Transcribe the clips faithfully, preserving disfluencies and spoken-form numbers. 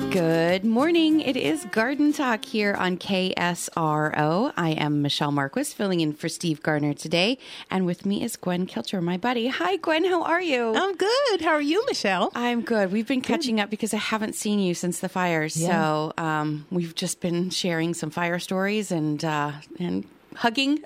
Good morning. It is Garden Talk here on K S R O. I am Michelle Marquis, filling in for Steve Gardner today. And with me is Gwen Kilcher, my buddy. Hi, Gwen. How are you? I'm good. How are you, Michelle? I'm good. We've been catching good. up because I haven't seen you since the fires. Yeah. So um, we've just been sharing some fire stories and uh, and hugging.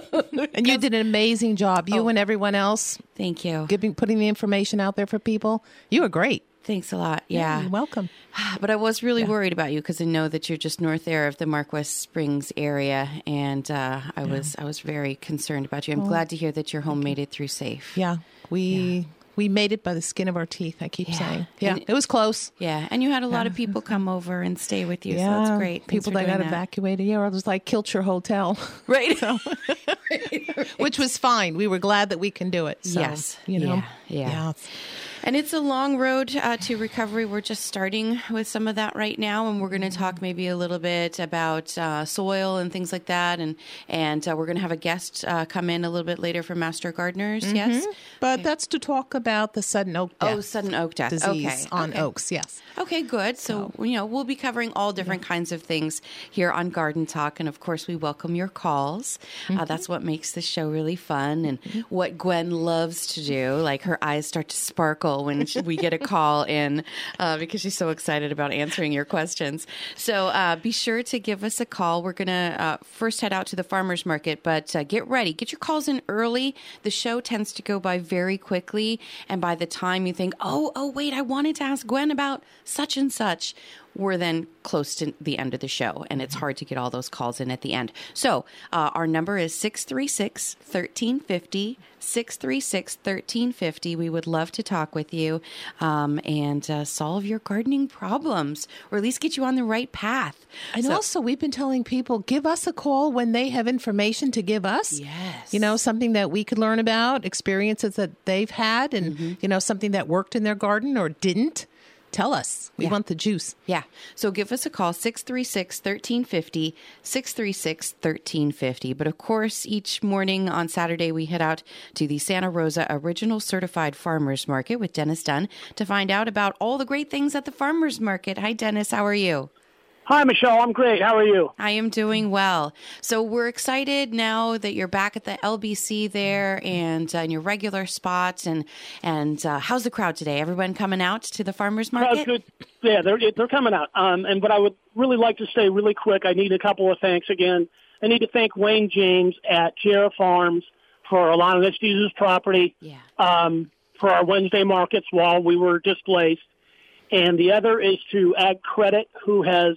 And you did an amazing job. You oh, and everyone else. Thank you. Giving, putting the information out there for people. You were great. Thanks a lot. Yeah. yeah you're welcome. But I was really yeah. worried about you because I know that you're just north there of the Marquis Springs area. And uh, I yeah. was I was very concerned about you. I'm oh, glad to hear that your home made it through safe. Yeah. We yeah. we made it by the skin of our teeth, I keep yeah. saying. Yeah. And, it was close. Yeah. And you had a lot yeah. of people come over and stay with you. Yeah. So that's great. Thanks people that got that. evacuated. Yeah. It was like Kilcher Hotel. Right. So, right. Which was fine. We were glad that we can do it. So, yes. You know. Yeah. yeah. yeah. And it's a long road uh, to recovery. We're just starting with some of that right now, and we're going to talk maybe a little bit about uh, soil and things like that. And and uh, we're going to have a guest uh, come in a little bit later from Master Gardeners. Mm-hmm. Yes, but okay. that's to talk about the sudden oak death. Oh, sudden oak death disease okay. on okay. oaks. Yes. Okay, good. So, so you know we'll be covering all different yeah. kinds of things here on Garden Talk, and of course we welcome your calls. Mm-hmm. Uh, that's what makes the show really fun, and mm-hmm. what Gwen loves to do. Like her eyes start to sparkle when we get a call in uh, because she's so excited about answering your questions. So uh, be sure to give us a call. We're going to uh, first head out to the farmer's market, but uh, get ready. Get your calls in early. The show tends to go by very quickly, and by the time you think, oh, oh, wait, I wanted to ask Gwen about such and such, we're then close to the end of the show, and it's hard to get all those calls in at the end. So uh, our number is six three six, one three five zero, six three six, one three five zero. We would love to talk with you um, and uh, solve your gardening problems, or at least get you on the right path. And so, also, we've been telling people, give us a call when they have information to give us. Yes. You know, something that we could learn about, experiences that they've had, and, mm-hmm. you know, something that worked in their garden or didn't. Tell us. We yeah. want the juice. Yeah. So give us a call, six three six, one three five zero, six three six, one three five zero. But of course, each morning on Saturday, we head out to the Santa Rosa Original Certified Farmers Market with Dennis Dunn to find out about all the great things at the farmers market. Hi, Dennis. How are you? Hi, Michelle. I'm great. How are you? I am doing well. So we're excited now that you're back at the L B C there and uh, in your regular spots. And and uh, how's the crowd today? Everyone coming out to the farmers market? Crowd's good. Yeah, they're they're coming out. Um, and but I would really like to say really quick, I need a couple of thanks again. I need to thank Wayne James at Jarrah Farms for allowing us to use his property yeah. um, for our Wednesday markets while we were displaced. And the other is to Ag Credit, who has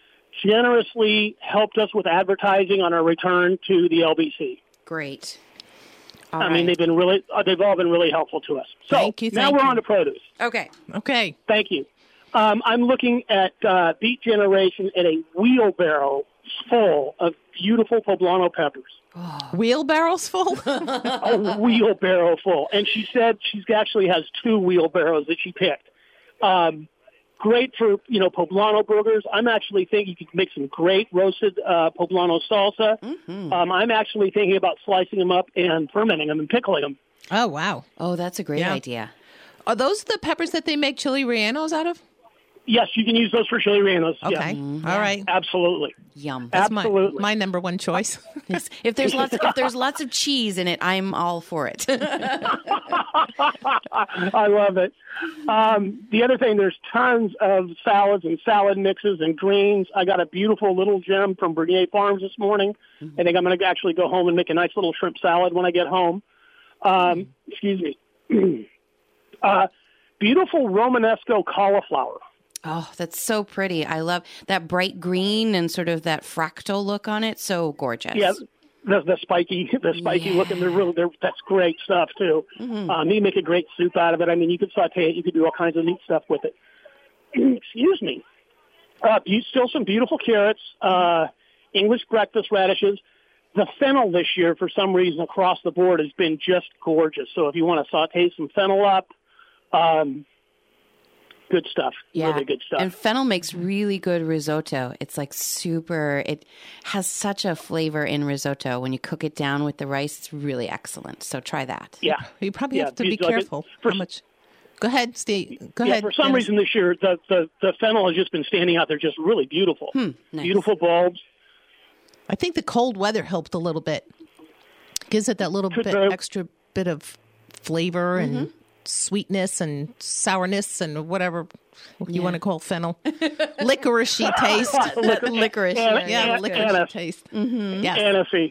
generously helped us with advertising on our return to the L B C. Great. All I right. mean, they've been really, uh, they've all been really helpful to us. So thank you, now thank we're you. on to produce. Okay. Okay. Thank you. Um, I'm looking at uh, Beet Generation at a wheelbarrow full of beautiful poblano peppers. Oh. Wheelbarrows full? A wheelbarrow full. And she said she actually has two wheelbarrows that she picked. Um, Great for, you know, poblano burgers. I'm actually thinking you could make some great roasted uh, poblano salsa. Mm-hmm. Um, I'm actually thinking about slicing them up and fermenting them and pickling them. Oh, wow. Oh, that's a great yeah. idea. Are those the peppers that they make chili rellenos out of? Yes, you can use those for chili rellenos. Okay. Yeah. Mm-hmm. All right. Absolutely. Yum. That's Absolutely. My, my number one choice. Yes. If there's lots if there's lots of cheese in it, I'm all for it. I love it. Um, the other thing, there's tons of salads and salad mixes and greens. I got a beautiful little gem from Bernier Farms this morning. Mm-hmm. I think I'm going to actually go home and make a nice little shrimp salad when I get home. Um, mm-hmm. Excuse me. uh, beautiful Romanesco cauliflower. Oh, that's so pretty. I love that bright green and sort of that fractal look on it. So gorgeous. Yeah, the, the spiky, the spiky yeah. looking. They're really, they're, that's great stuff too. Mm-hmm. Um, you make a great soup out of it. I mean, you could saute it. You could do all kinds of neat stuff with it. Excuse me. Uh, you, still some beautiful carrots, uh, English breakfast radishes. The fennel this year, for some reason, across the board has been just gorgeous. So if you want to saute some fennel up, um, good stuff. Yeah. Really good stuff. And fennel makes really good risotto. It's like super, it has such a flavor in risotto. When you cook it down with the rice, it's really excellent. So try that. Yeah. You probably yeah. have to be Like careful for, how much. Go ahead, Steve. Go yeah, ahead. for some Dennis. reason this year, the, the, the fennel has just been standing out there just really beautiful. Hmm, nice. Beautiful bulbs. I think the cold weather helped a little bit. Gives it that little Could bit very- extra bit of flavor and sweetness and sourness and whatever you want to call fennel. Licoricey taste. Licorice. Anna- Yeah, Anna- licorice Anna- taste. Yes. Anise.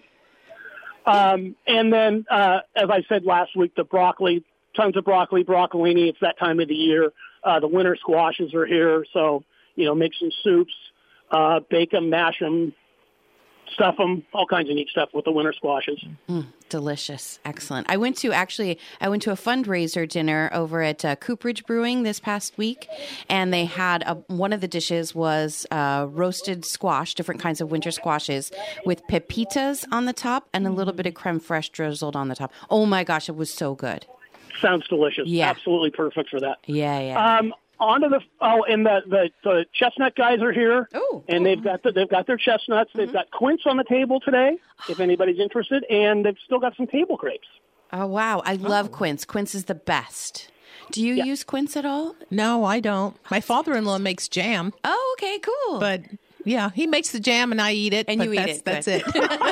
Um, and then, uh, as I said last week, the broccoli, tons of broccoli, broccolini. It's that time of the year. Uh, the winter squashes are here. So, you know, make some soups, uh, bake them, mash them, stuff them, all kinds of neat stuff with the winter squashes. Delicious. Excellent. I went to actually, I went to a fundraiser dinner over at uh, Cooperage Brewing this past week, and they had a, one of the dishes was uh, roasted squash, different kinds of winter squashes with pepitas on the top and a little bit of creme fraiche drizzled on the top. Oh my gosh, it was so good. Sounds delicious. Yeah. Absolutely perfect for that. Yeah, yeah. Um, on to the oh, and the, the the chestnut guys are here, Oh, and they've got the, they've got their chestnuts. They've got quince on the table today, if anybody's interested, and they've still got some table grapes. Oh, wow. I love quince. Quince is the best. Do you use quince at all? No, I don't. My father-in-law makes jam, Oh, okay, cool. but yeah, he makes the jam and I eat it. And but you eat that's, it. That's Good.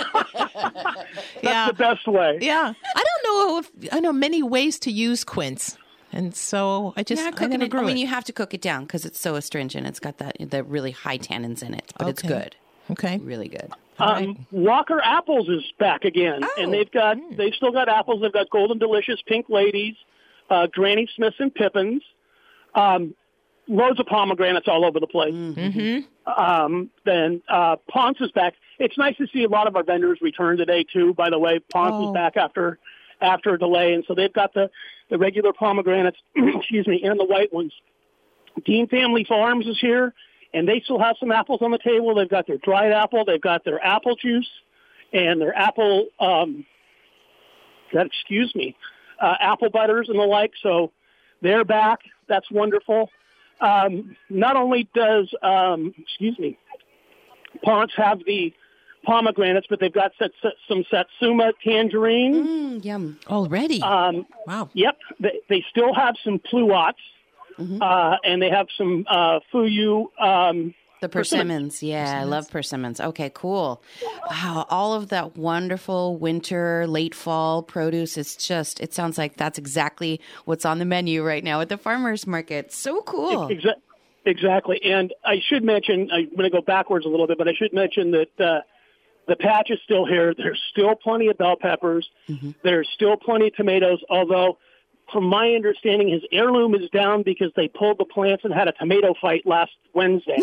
it. yeah. The best way. Yeah. I don't know if I know many ways to use quince. And so I just yeah, I cooking never it. grew I mean, it. you have to cook it down because it's so astringent. It's got that the really high tannins in it, but it's Okay. good. Okay. Really good. Um, Walker Apples is back again, Oh. and they've got they've still got apples. They've got Golden Delicious, Pink Ladies, uh, Granny Smiths and Pippins, um, loads of pomegranates all over the place. Mm-hmm. Um, then uh, Ponce is back. It's nice to see a lot of our vendors return today too. By the way, Ponce Oh. is back after after a delay, and so they've got the the regular pomegranates, excuse me, and the white ones. Dean Family Farms is here, and they still have some apples on the table. They've got their dried apple, they've got their apple juice, and their apple, um, that excuse me, uh, apple butters and the like. So they're back. That's wonderful. Um, not only does, um, excuse me, Ponce have the pomegranates, but they've got set, set, some Satsuma tangerine. Mm, yum. Already. Um, wow. Yep, they, they still have some pluots, uh, and they have some uh, fuyu. Um, The persimmons. Yeah, I love persimmons. Okay, cool. Wow, all of that wonderful winter, late fall produce. It's just, it sounds like that's exactly what's on the menu right now at the farmer's market. So cool. exa- exactly, and I should mention, I'm going to go backwards a little bit, but I should mention that uh, the patch is still here. There's still plenty of bell peppers. There's still plenty of tomatoes, although from my understanding, his heirloom is down because they pulled the plants and had a tomato fight last Wednesday.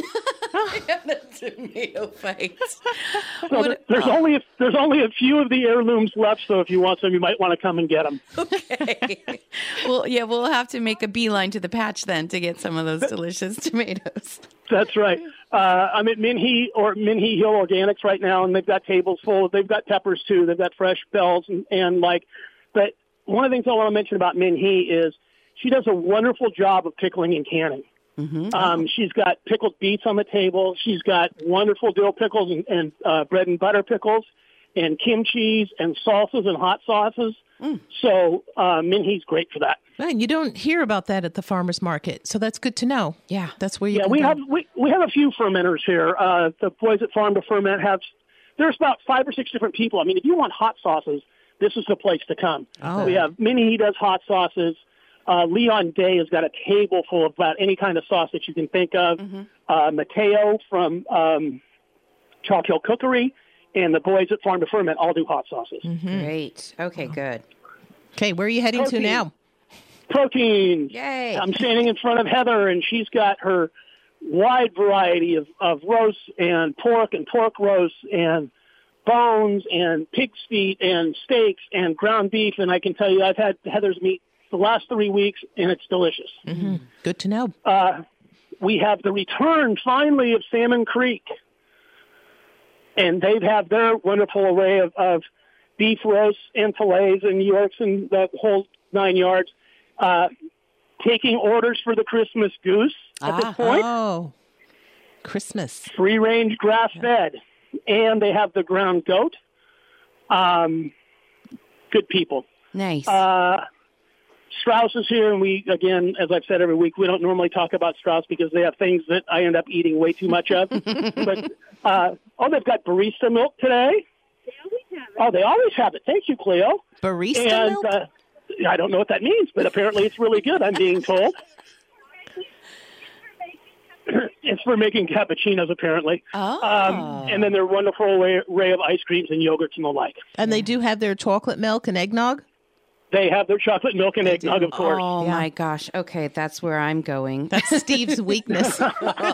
The tomato fights. So there- there's only a, there's only a few of the heirlooms left. So if you want some, you might want to come and get them. Okay. Well, yeah, we'll have to make a beeline to the patch then to get some of those delicious tomatoes. That's right. Uh, I'm at Minhee or Minhee Hill Organics right now, and they've got tables full. They've got peppers too. They've got fresh bells and, and like. But one of the things I want to mention about Minhee is she does a wonderful job of pickling and canning. Mm-hmm. Um, she's got pickled beets on the table. She's got wonderful dill pickles and, and uh, bread and butter pickles, and kimchi and salsas and hot sauces. Mm. So uh, Minhee's great for that. Man, you don't hear about that at the farmer's market, so that's good to know. Yeah. That's where you Yeah, can we go. have we, we have a few fermenters here. Uh, the boys at Farm to Ferment have. There's about five or six different people. I mean, if you want hot sauces, this is the place to come. Oh. We have Minnie does hot sauces. Uh, Leon Day has got a table full of about any kind of sauce that you can think of. Mm-hmm. Uh, Mateo from um, Chalk Hill Cookery and the boys at Farm to Ferment all do hot sauces. Mm-hmm. Great. Okay, good. Okay, where are you heading to Protein. now? Protein. Yay. I'm standing in front of Heather, and she's got her wide variety of, of roasts and pork and pork roasts and bones and pig's feet and steaks and ground beef. And I can tell you I've had Heather's meat the last three weeks, and it's delicious. Mm-hmm. Good to know. Uh, we have the return, finally, of Salmon Creek. And they have their wonderful array of, of beef roasts and fillets and Yorks and the whole nine yards. Uh, taking orders for the Christmas goose at Ah. this point. Oh, Christmas. Free-range grass-fed. And they have the ground goat. Um, good people. Nice. Uh, Strauss is here, and we, again, as I've said every week, we don't normally talk about Strauss because they have things that I end up eating way too much of. But, uh, oh, they've got barista milk today. They always have it. Oh, they always have it. Thank you, Cleo. Barista and, milk? Uh, I don't know what that means, but apparently it's really good, I'm being told. It's for making cappuccinos, apparently. Oh. Um, and then their wonderful array, array of ice creams and yogurts and the like. And they do have their chocolate milk and eggnog? They have their chocolate milk and eggnog, of course. Oh, Yeah. my gosh. Okay, that's where I'm going. That's Steve's weakness. That's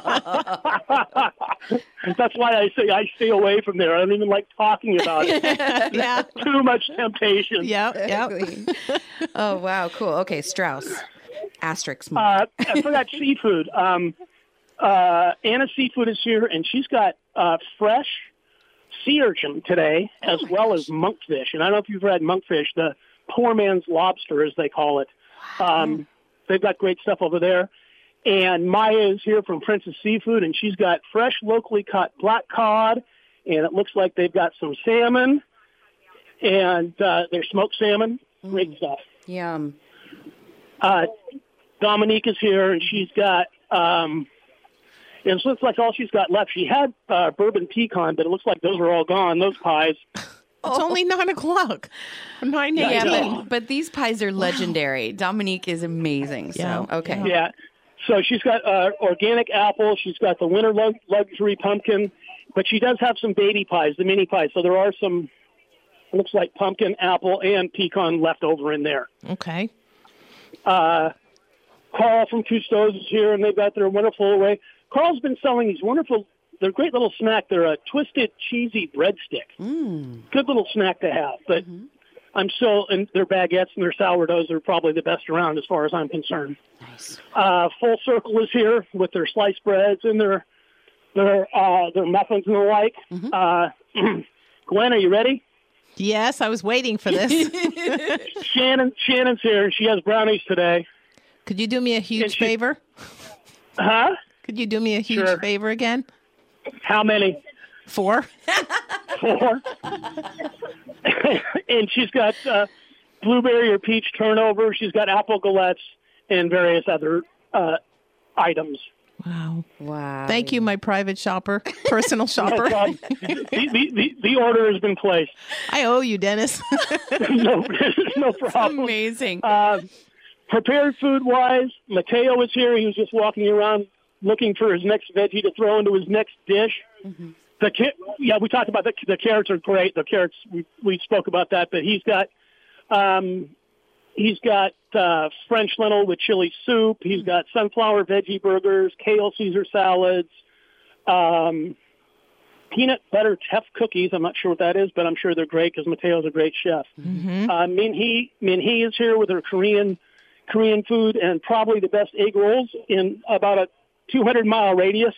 why I say I stay away from there. I don't even like talking about it. Yeah. Too much temptation. Yeah, yeah. Oh, wow. Cool. Okay, Strauss. Asterisk. Uh, I forgot seafood. Um, uh, Anna Seafood is here, and she's got uh, fresh sea urchin today, as Oh well as monkfish. And I don't know if you've read monkfish, the poor man's lobster, as they call it. Um, they've got great stuff over there. And Maya is here from Princess Seafood, and she's got fresh, locally caught black cod, and it looks like they've got some salmon, and uh, they're smoked salmon. Great stuff. Yum. Uh, Dominique is here, and she's got, um, it looks like all she's got left. She had uh, bourbon pecan, but it looks like those are all gone, those pies. It's only nine o'clock. Nine Yeah, eighteen. but, but these pies are legendary. Dominique is amazing. So, Yeah. okay. Yeah. So she's got uh, organic apple. She's got the winter lug- luxury pumpkin, but she does have some baby pies, the mini pies. So there are some, looks like pumpkin, apple, and pecan left over in there. Okay. Uh, Carl from Cousteau's is here, and they've got their wonderful array. Carl's been selling these wonderful, they're a great little snack. They're a twisted, cheesy breadstick. Mm. Good little snack to have. But Mm-hmm. I'm still, and their baguettes and their sourdoughs are probably the best around as far as I'm concerned. Nice. Uh, Full Circle is here with their sliced breads and their their uh, their muffins and the like. Mm-hmm. Uh, Gwen, are you ready? Yes, I was waiting for this. Shannon Shannon's here, and she has brownies today. Could you do me a huge And she- favor? Huh? Could you do me a huge Sure. favor again? How many? Four? Four. And she's got uh, blueberry or peach turnover. She's got apple galettes and various other uh, items. Wow. Wow. Thank you, my private shopper, personal No shopper. problem. the, the, the, the order has been placed. I owe you, Dennis. no, no problem. Amazing. Uh, prepared food-wise, Mateo is here. He was just walking around looking for his next veggie to throw into his next dish. Mm-hmm. The ca- yeah, we talked about the, the carrots are great. The carrots we we spoke about that, but he's got um, he's got uh, French lentil with chili soup. He's got sunflower veggie burgers, kale Caesar salads, um, peanut butter teff cookies. I'm not sure what that is, but I'm sure they're great because Mateo's a great chef. Mm-hmm. Uh, Minhee Minhee is here with her Korean Korean food and probably the best egg rolls in about a two hundred mile radius.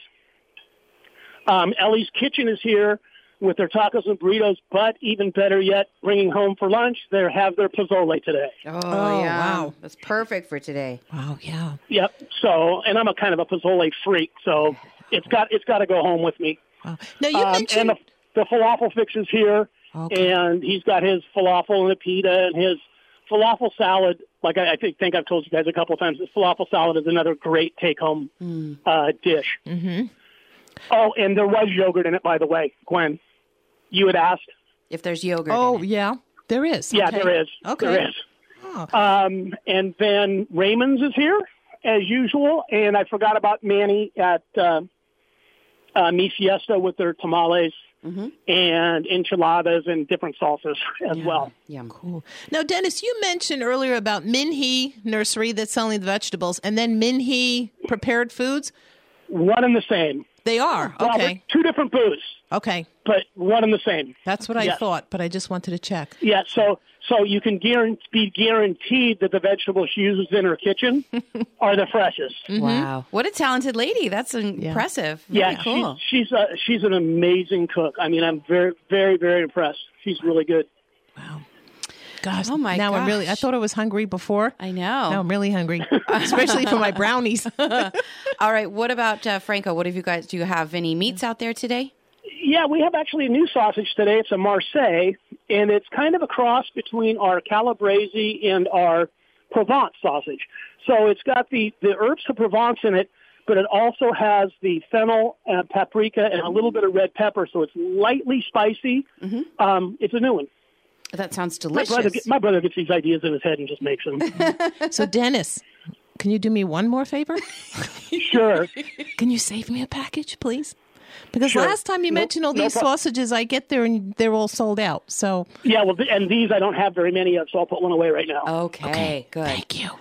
Um, Ellie's Kitchen is here with their tacos and burritos, but even better yet, bringing home for lunch, they have their pozole today. Oh, Oh, yeah. wow. That's perfect for today. Wow, yeah. Yep. So, and I'm a kind of a pozole freak, so it's got it's got to go home with me. Wow. Now, you Um, mentioned... and the, the falafel fix is here, Okay. and he's got his falafel and a pita and his falafel salad. Like I, I think, think I've told you guys a couple of times, this falafel salad is another great take-home Mm. uh, dish. Mm-hmm. Oh, and there was yogurt in it, by the way, Gwen. You had asked. If there's yogurt. Oh, in it. yeah. There is. Yeah, Okay. there is. Okay. There is. Oh. Um, and then Raymond's is here, as usual. And I forgot about Manny at uh, uh, Mi Fiesta with their tamales Mm-hmm. and enchiladas and different salsas as well. Yum. Cool. Now, Dennis, you mentioned earlier about Minhee Nursery that's selling the vegetables, and then Minhee Prepared Foods. One and the same. They are. Well, Okay. they're two different booths, Okay. but one and the same. That's what I Yes. thought, but I just wanted to check. Yeah, so so you can guarantee, be guaranteed that the vegetables she uses in her kitchen are the freshest. Wow. What a talented lady. That's impressive. Yeah, Very cool. she's she's, a, she's an amazing cook. I mean, I'm very, very, very impressed. She's really good. Wow. Gosh. Oh, my Now I'm really, I gosh. thought I was hungry before. I know. Now I'm really hungry, especially for my brownies. All right. What about uh, Franco? What have you guys? Do you have any meats out there today? Yeah, we have actually a new sausage today. It's a Marseille, and it's kind of a cross between our Calabrese and our Provence sausage. So it's got the, the herbs of Provence in it, but it also has the fennel, and paprika, and a little bit of red pepper, so it's lightly spicy. Mm-hmm. Um, it's a new one. That sounds delicious. My brother, my brother gets these ideas in his head and just makes them. So, Dennis, can you do me one more favor? Sure. Can you save me a package, please? Because Sure. last time you No- mentioned all no these prob- sausages, I get there and they're all sold out. So, Yeah, well, th- and these I don't have very many of, so I'll put one away right now. Okay, good. thank you.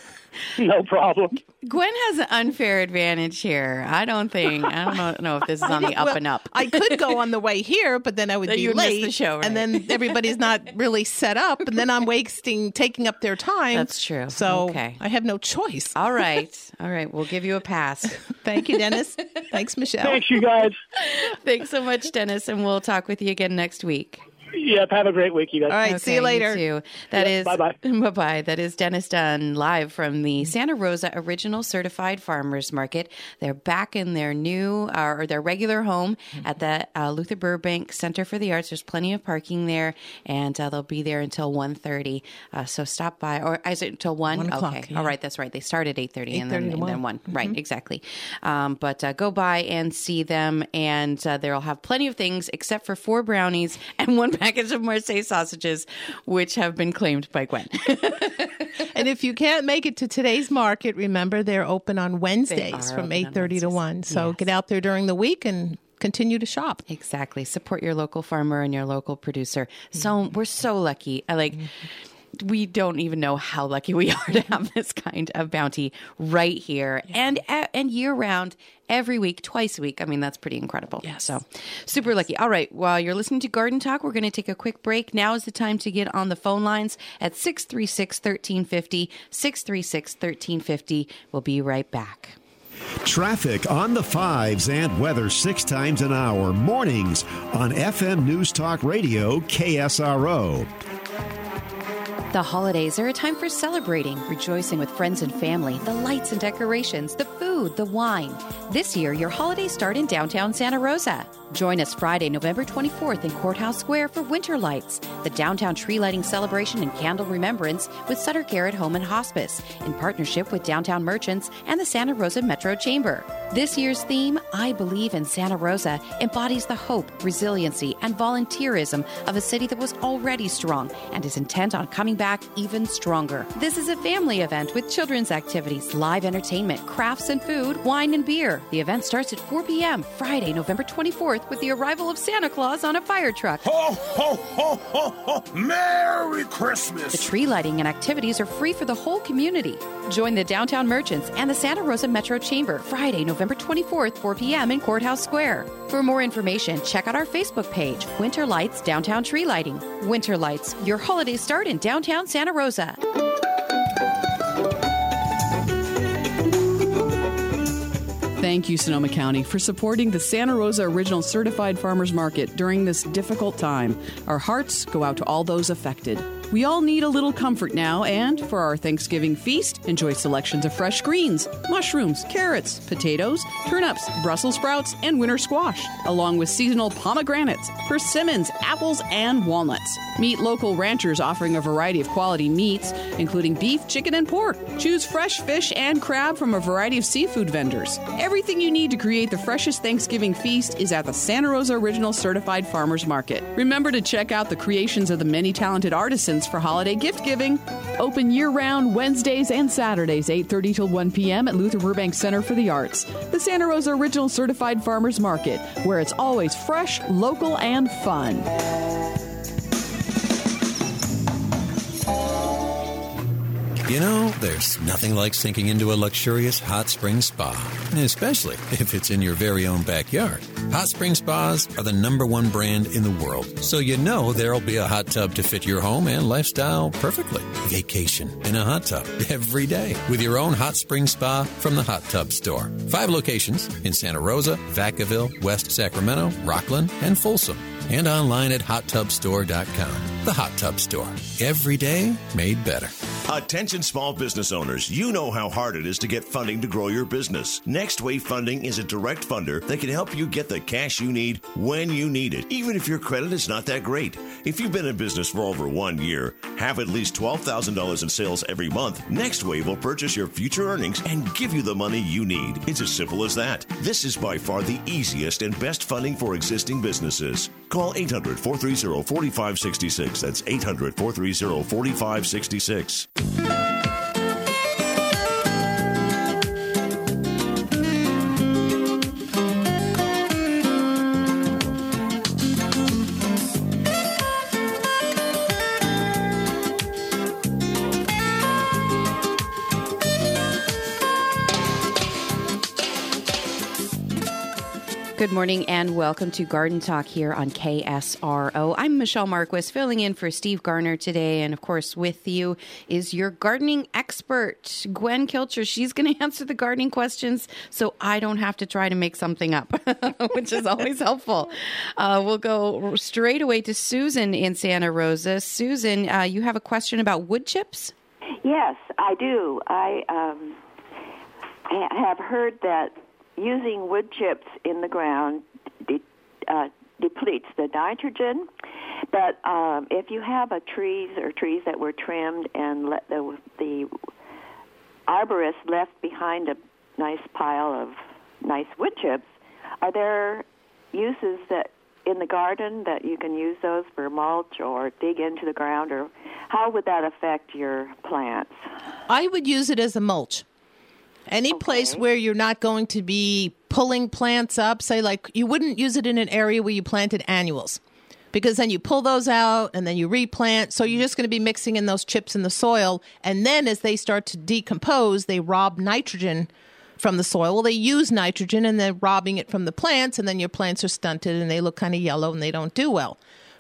No problem. Gwen has an unfair advantage here. I don't think, I don't know, know if this is on the up Well, and up. I could go on the way here, but then I would Then be you would miss late. the show, right? And then everybody's not really set up, and then I'm wasting, taking up their time. That's true. So Okay. I have no choice. All right. All right. We'll give you a pass. Thank you, Dennis. Thanks, Michelle. Thanks, you guys. Thanks so much, Dennis, and we'll talk with you again next week. Yep, have a great week, you guys. All right, see you later. too. That Yep, is bye-bye. bye-bye. That is Dennis Dunn live from the Santa Rosa Original Certified Farmers Market. They're back in their new uh, or their regular home at the uh, Luther Burbank Center for the Arts. There's plenty of parking there, and uh, they'll be there until one thirty. Uh, so stop by, or is it until one? One o'clock, Okay, yeah. all right, that's right. They start at eight thirty and then eight thirty to and then one. one. Right, exactly. Um, but uh, go by and see them, and uh, they'll have plenty of things except for four brownies and one package of Marseille sausages, which have been claimed by Gwen. And if you can't make it to today's market, remember they're open on Wednesdays are from open on eight thirty to Wednesdays. one. So Yes. get out there during the week and continue to shop. Exactly. Support your local farmer and your local producer. So we're so lucky. I like. We don't even know how lucky we are to have this kind of bounty right here and and year round, every week, twice a week. I mean, that's pretty incredible. Yes. So super lucky. All right. While you're listening to Garden Talk, we're going to take a quick break. Now is the time to get on the phone lines at six three six, one three five zero, six three six, one three five zero. We'll be right back. Traffic on the fives and weather six times an hour, mornings on F M News Talk Radio, K S R O. The holidays are a time for celebrating, rejoicing with friends and family, the lights and decorations, the food, the wine. This year, your holidays start in downtown Santa Rosa. Join us Friday, November twenty-fourth in Courthouse Square for Winter Lights, the downtown tree lighting celebration and candle remembrance with Sutter Garrett Home and Hospice, in partnership with Downtown Merchants and the Santa Rosa Metro Chamber. This year's theme, I Believe in Santa Rosa, embodies the hope, resiliency, and volunteerism of a city that was already strong and is intent on coming back even stronger. This is a family event with children's activities, live entertainment, crafts and food, wine and beer. The event starts at four p.m. Friday, November twenty-fourth, with the arrival of Santa Claus on a fire truck. Ho, ho, ho, ho, ho! Merry Christmas! The tree lighting and activities are free for the whole community. Join the Downtown Merchants and the Santa Rosa Metro Chamber Friday, November twenty-fourth, four p.m. in Courthouse Square. For more information, check out our Facebook page, Winter Lights Downtown Tree Lighting. Winter Lights, your holidays start in downtown Santa Rosa. Thank you, Sonoma County, for supporting the Santa Rosa Original Certified Farmers Market during this difficult time. Our hearts go out to all those affected. We all need a little comfort now, and for our Thanksgiving feast, enjoy selections of fresh greens, mushrooms, carrots, potatoes, turnips, Brussels sprouts, and winter squash, along with seasonal pomegranates, persimmons, apples, and walnuts. Meet local ranchers offering a variety of quality meats, including beef, chicken, and pork. Choose fresh fish and crab from a variety of seafood vendors. Everything you need to create the freshest Thanksgiving feast is at the Santa Rosa Original Certified Farmers Market. Remember to check out the creations of the many talented artisans for holiday gift giving. Open year-round Wednesdays and Saturdays, eight thirty till one p.m. at Luther Burbank Center for the Arts. The Santa Rosa Original Certified Farmers Market, where it's always fresh, local, and fun. You know, there's nothing like sinking into a luxurious hot spring spa, especially if it's in your very own backyard. Hot Spring Spas are the number one brand in the world, so you know there'll be a hot tub to fit your home and lifestyle perfectly. Vacation in a hot tub every day with your own hot spring spa from the Hot Tub Store. Five locations in Santa Rosa, Vacaville, West Sacramento, Rockland, and Folsom. And online at hot tub store dot com. The Hot Tub Store. Every day made better. Attention small business owners, you know how hard it is to get funding to grow your business. NextWave Funding is a direct funder that can help you get the cash you need when you need it, even if your credit is not that great. If you've been in business for over one year, have at least twelve thousand dollars in sales every month, NextWave will purchase your future earnings and give you the money you need. It's as simple as that. This is by far the easiest and best funding for existing businesses. Call eight hundred, four three zero, four five six six. That's eight hundred, four three zero, four five six six. Good morning and welcome to Garden Talk here on K S R O. I'm Michelle Marquis, filling in for Steve Garner today. And of course, with you is your gardening expert, Gwen Kilcher. She's going to answer the gardening questions so I don't have to try to make something up, which is always helpful. Uh, we'll go straight away to Susan in Santa Rosa. Susan, uh, you have a question about wood chips? Yes, I do. I um, have heard that using wood chips in the ground de- uh, depletes the nitrogen, but um, if you have a trees or trees that were trimmed and let the, the arborist left behind a nice pile of nice wood chips, are there uses that in the garden that you can use those for mulch or dig into the ground, or how would that affect your plants? I would use it as a mulch. Any Okay. place where you're not going to be pulling plants up, say like you wouldn't use it in an area where you planted annuals, because then you pull those out and then you replant. So you're just going to be mixing in those chips in the soil. And then as they start to decompose, they rob nitrogen from the soil. Well, they use nitrogen and they're robbing it from the plants. And then your plants are stunted and they look kind of yellow and they don't do well.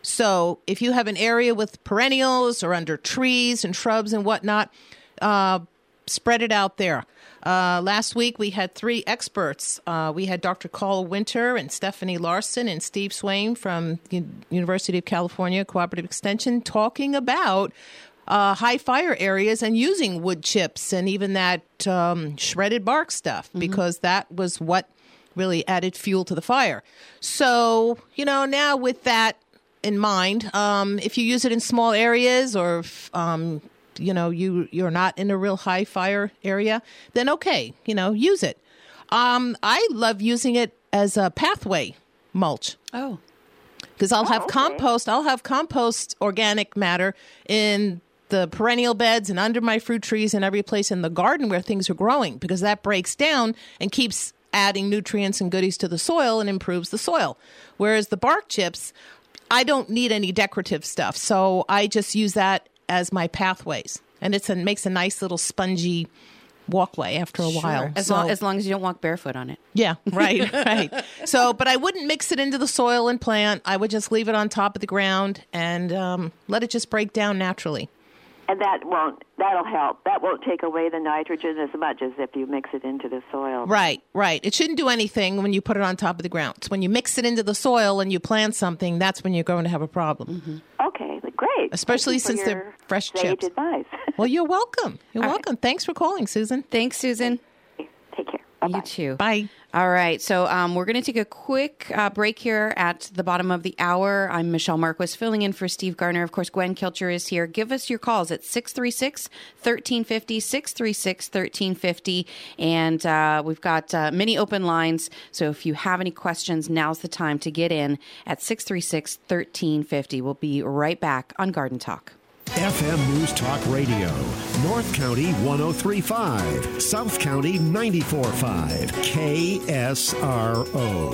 So if you have an area with perennials or under trees and shrubs and whatnot, uh, spread it out there. Uh, last week, we had three experts. Uh, we had Doctor Carl Winter and Stephanie Larson and Steve Swain from U- University of California Cooperative Extension talking about uh, high fire areas and using wood chips and even that um, shredded bark stuff, mm-hmm. because that was what really added fuel to the fire. So, you know, now with that in mind, um, if you use it in small areas or if, um, you know, you, you're not in a real high fire area, then okay, you know, use it. Um, I love using it as a pathway mulch. Oh. Because I'll Oh, have okay. compost, I'll have compost organic matter in the perennial beds and under my fruit trees and every place in the garden where things are growing, because that breaks down and keeps adding nutrients and goodies to the soil and improves the soil. Whereas the bark chips, I don't need any decorative stuff. So I just use that as my pathways, and it's a makes a nice little spongy walkway after a Sure. while. As, so, long, as long as you don't walk barefoot on it. yeah, right, right. So, but I wouldn't mix it into the soil and plant. I would just leave it on top of the ground and um, let it just break down naturally. And that won't, that'll help. That won't take away the nitrogen as much as if you mix it into the soil. Right, right. It shouldn't do anything when you put it on top of the ground. It's when you mix it into the soil and you plant something, that's when you're going to have a problem. Mm-hmm. Okay, great. Especially Thank you since for they're your fresh sage chips. advice. Well, you're welcome. You're All right. welcome. Thanks for calling, Susan. Thanks, Susan. Take care. Bye-bye. You too. Bye. All right. So um, we're going to take a quick uh, break here at the bottom of the hour. I'm Michelle Marquis, filling in for Steve Garner. Of course, Gwen Kilcher is here. Give us your calls at six three six, one three five zero, six three six, one three five zero. And uh, we've got uh, many open lines. So if you have any questions, now's the time to get in at six three six, one three five zero. We'll be right back on Garden Talk. F M News Talk Radio. North County one oh three point five. South County ninety-four point five. K S R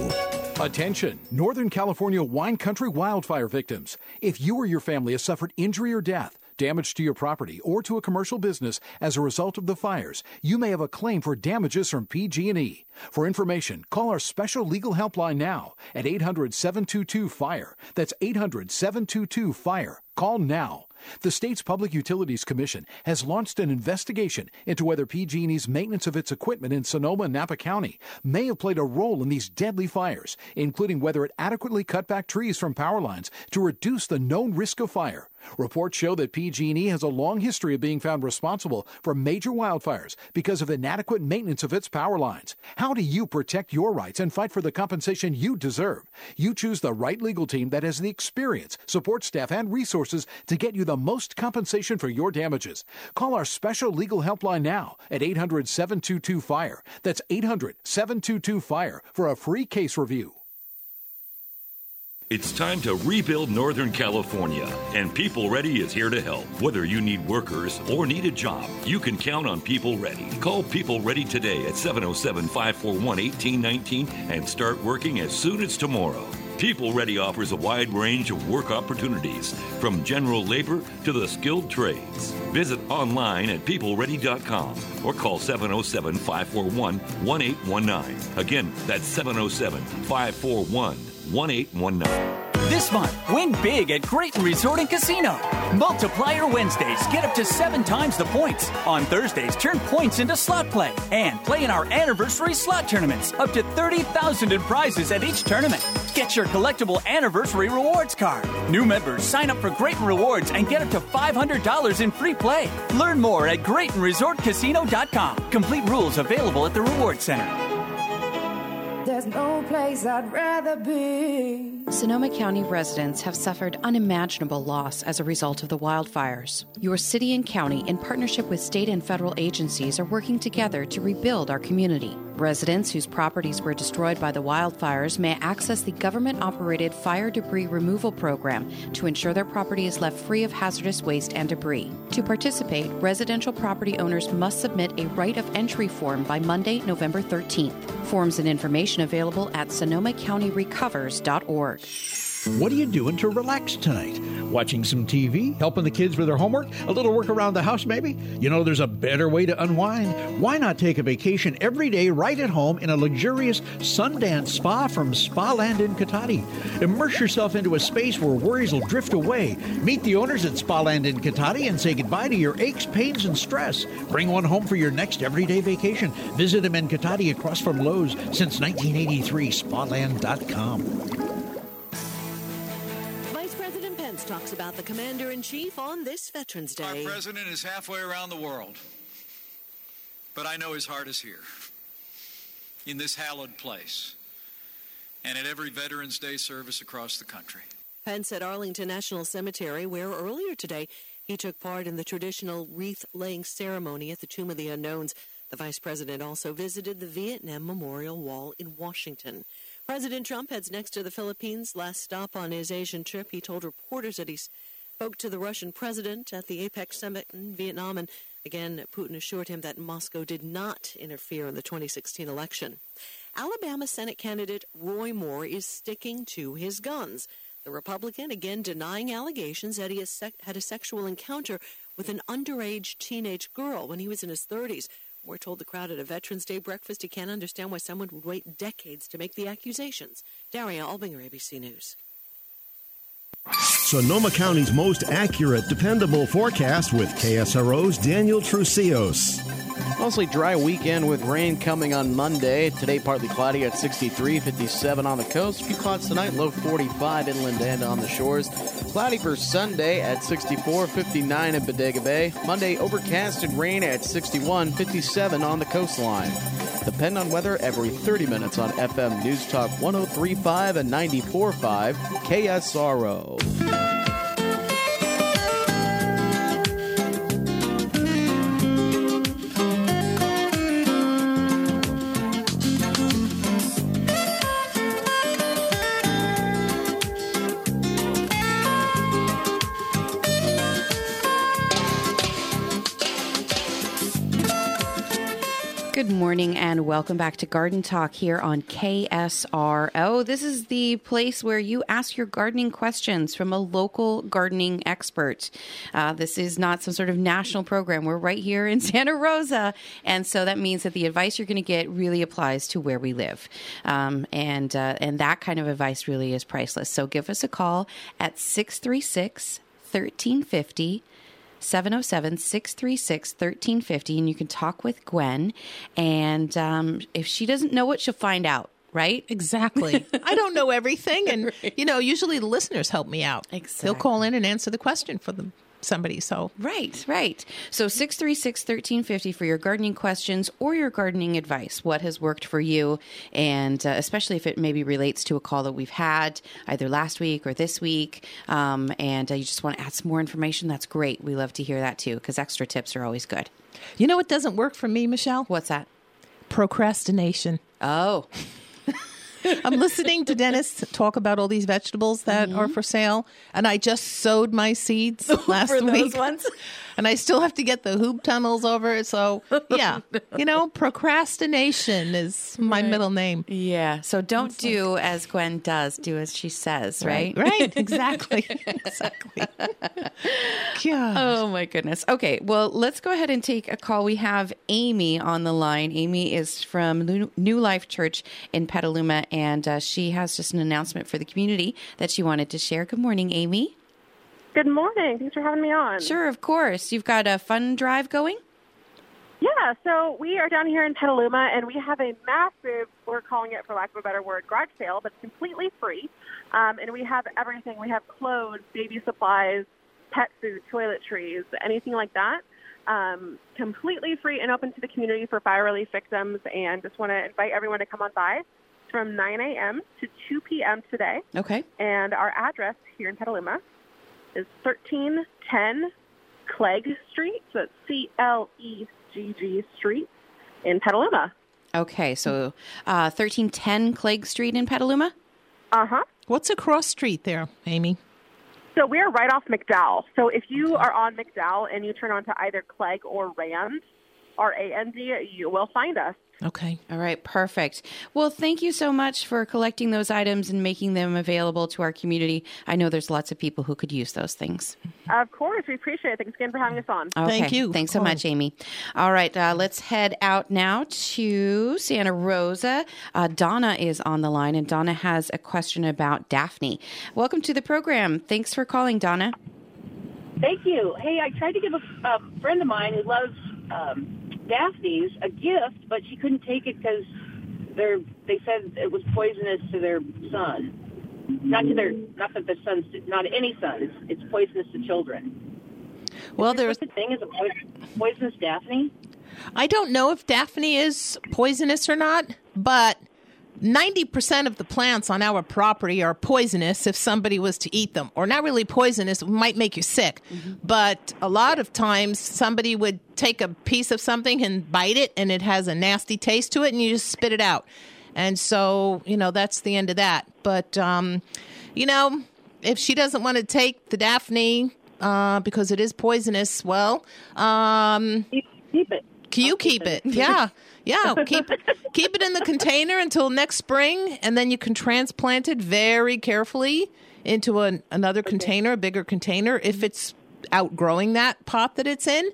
O. Attention, Northern California wine country wildfire victims. If you or your family has suffered injury or death, damage to your property, or to a commercial business as a result of the fires, you may have a claim for damages from P G and E. For information, call our special legal helpline now at eight hundred, seven two two, FIRE. That's eight hundred, seven two two, FIRE. Call now. The state's Public Utilities Commission has launched an investigation into whether P G and E's maintenance of its equipment in Sonoma and Napa County may have played a role in these deadly fires, including whether it adequately cut back trees from power lines to reduce the known risk of fire. Reports show that P G and E has a long history of being found responsible for major wildfires because of inadequate maintenance of its power lines. How do you protect your rights and fight for the compensation you deserve? You choose the right legal team that has the experience, support staff, and resources to get you the most compensation for your damages. Call our special legal helpline now at eight hundred, seven two two, FIRE. That's eight hundred, seven two two, FIRE for a free case review. It's time to rebuild Northern California, and People Ready is here to help. Whether you need workers or need a job, you can count on People Ready. Call People Ready today at seven oh seven, five four one, one eight one nine and start working as soon as tomorrow. People Ready offers a wide range of work opportunities, from general labor to the skilled trades. Visit online at people ready dot com or call seven oh seven, five four one, one eight one nine. Again, that's seven oh seven, five four one, one eight one nine. This month, win big at Grayton Resort and Casino. Multiplier Wednesdays get up to seven times the points. On Thursdays, turn points into slot play. And play in our anniversary slot tournaments. Up to thirty thousand dollars in prizes at each tournament. Get your collectible anniversary rewards card. New members sign up for Grayton Rewards and get up to five hundred dollars in free play. Learn more at Grayton Resort Casino dot com. Complete rules available at the Reward Center. There's no place I'd rather be. Sonoma County residents have suffered unimaginable loss as a result of the wildfires. Your city and county, in partnership with state and federal agencies, are working together to rebuild our community. Residents whose properties were destroyed by the wildfires may access the government-operated fire debris removal program to ensure their property is left free of hazardous waste and debris. To participate, residential property owners must submit a right of entry form by Monday, November thirteenth. Forms and information available at sonoma county recovers dot org. What are you doing to relax tonight? Watching some T V? Helping the kids with their homework? A little work around the house, maybe? You know, there's a better way to unwind. Why not take a vacation every day right at home in a luxurious Sundance spa from Spa Land in Cotati? Immerse yourself into a space where worries will drift away. Meet the owners at Spa Land in Cotati and say goodbye to your aches, pains, and stress. Bring one home for your next everyday vacation. Visit them in Cotati across from Lowe's since nineteen eighty-three, spa land dot com. Talks about the Commander-in-Chief on this Veterans Day. Our president is halfway around the world, but I know his heart is here, in this hallowed place, and at every Veterans Day service across the country. Pence at Arlington National Cemetery, where earlier today he took part in the traditional wreath-laying ceremony at the Tomb of the Unknowns. The vice president also visited the Vietnam Memorial Wall in Washington. President Trump heads next to the Philippines. Last stop on his Asian trip, he told reporters that he spoke to the Russian president at the APEC summit in Vietnam. And again, Putin assured him that Moscow did not interfere in the twenty sixteen election. Alabama Senate candidate Roy Moore is sticking to his guns. The Republican again denying allegations that he has sec- had a sexual encounter with an underage teenage girl when he was in his thirties. Moore told the crowd at a Veterans Day breakfast he can't understand why someone would wait decades to make the accusations. Daria Albinger, A B C News. Sonoma County's most accurate, dependable forecast with K S R O's Daniel Trucios. Mostly dry weekend with rain coming on Monday. Today, partly cloudy at sixty-three, fifty-seven on the coast. A few clouds tonight, low forty-five inland and on the shores. Cloudy for Sunday at sixty-four, fifty-nine in Bodega Bay. Monday, overcast and rain at sixty-one, fifty-seven on the coastline. Depend on weather every thirty minutes on F M News Talk one oh three point five and ninety-four point five K S R O. Good morning and welcome back to Garden Talk here on K S R O. This is the place where you ask your gardening questions from a local gardening expert. Uh, this is not some sort of national program. We're right here in Santa Rosa. And so that means that the advice you're going to get really applies to where we live. Um, and, uh, and that kind of advice really is priceless. So give us a call at six three six, thirteen fifty. seven oh seven, six three six, one three five oh, and you can talk with Gwen. And um, if she doesn't know it, she'll find out, right? Exactly. I don't know everything. And, right. you know, usually the listeners help me out. Exactly. They'll call in and answer the question for them. Somebody, so. Right, right. So six three six, one three five oh for your gardening questions or your gardening advice. What has worked for you? And uh, especially if it maybe relates to a call that we've had either last week or this week, um, and uh, you just want to add some more information, that's great. We love to hear that too, because extra tips are always good. You know what doesn't work for me, Michelle? What's that? Procrastination. Oh. I'm listening to Dennis talk about all these vegetables that mm-hmm. are for sale, and I just sowed my seeds last for week. Those ones? And I still have to get the hoop tunnels over it. So, yeah, you know, procrastination is my right. middle name. Yeah. So don't That's do like... as Gwen does. Do as she says, right? Right. right. Exactly. exactly. Gosh. Oh, my goodness. Okay. Well, let's go ahead and take a call. We have Amy on the line. Amy is from New Life Church in Petaluma, and uh, she has just an announcement for the community that she wanted to share. Good morning, Amy. Good morning. Thanks for having me on. Sure, of course. You've got a fun drive going? Yeah, so we are down here in Petaluma, and we have a massive, we're calling it, for lack of a better word, garage sale, but it's completely free. Um, and we have everything. We have clothes, baby supplies, pet food, toiletries, anything like that. Um, completely free and open to the community for fire relief victims, and just want to invite everyone to come on by. It's from nine a.m. to two p.m. today. Okay. And our address here in Petaluma is thirteen ten Clegg Street, so it's C L E G G Street in Petaluma. Okay, so uh, thirteen ten Clegg Street in Petaluma? Uh-huh. What's across street there, Amy? So we're right off McDowell. So if you are on McDowell and you turn onto either Clegg or Rand, R A N D, you will find us. Okay. All right. Perfect. Well, thank you so much for collecting those items and making them available to our community. I know there's lots of people who could use those things. Of course. We appreciate it. Thanks again for having us on. Okay. Thank you. Thanks so much, Amy. All right. Uh, let's head out now to Santa Rosa. Uh, Donna is on the line, and Donna has a question about Daphne. Welcome to the program. Thanks for calling, Donna. Thank you. Hey, I tried to give a, a friend of mine who loves um, Daphnes a gift, but she couldn't take it because they're they said it was poisonous to their son. Not to their, not that the son's, not any son. It's it's poisonous to children. Well, is there there's such a thing as a poison, poisonous Daphne. I don't know if Daphne is poisonous or not, but ninety percent of the plants on our property are poisonous if somebody was to eat them. Or not really poisonous, it might make you sick. Mm-hmm. But a lot of times somebody would take a piece of something and bite it, and it has a nasty taste to it, and you just spit it out. And so, you know, that's the end of that. But, um, you know, if she doesn't want to take the Daphne uh, because it is poisonous, well, um, keep, keep it. Can you keep it? Yeah. Yeah, keep it, keep it in the container until next spring, and then you can transplant it very carefully into an, another okay. container, a bigger container, if it's outgrowing that pot that it's in,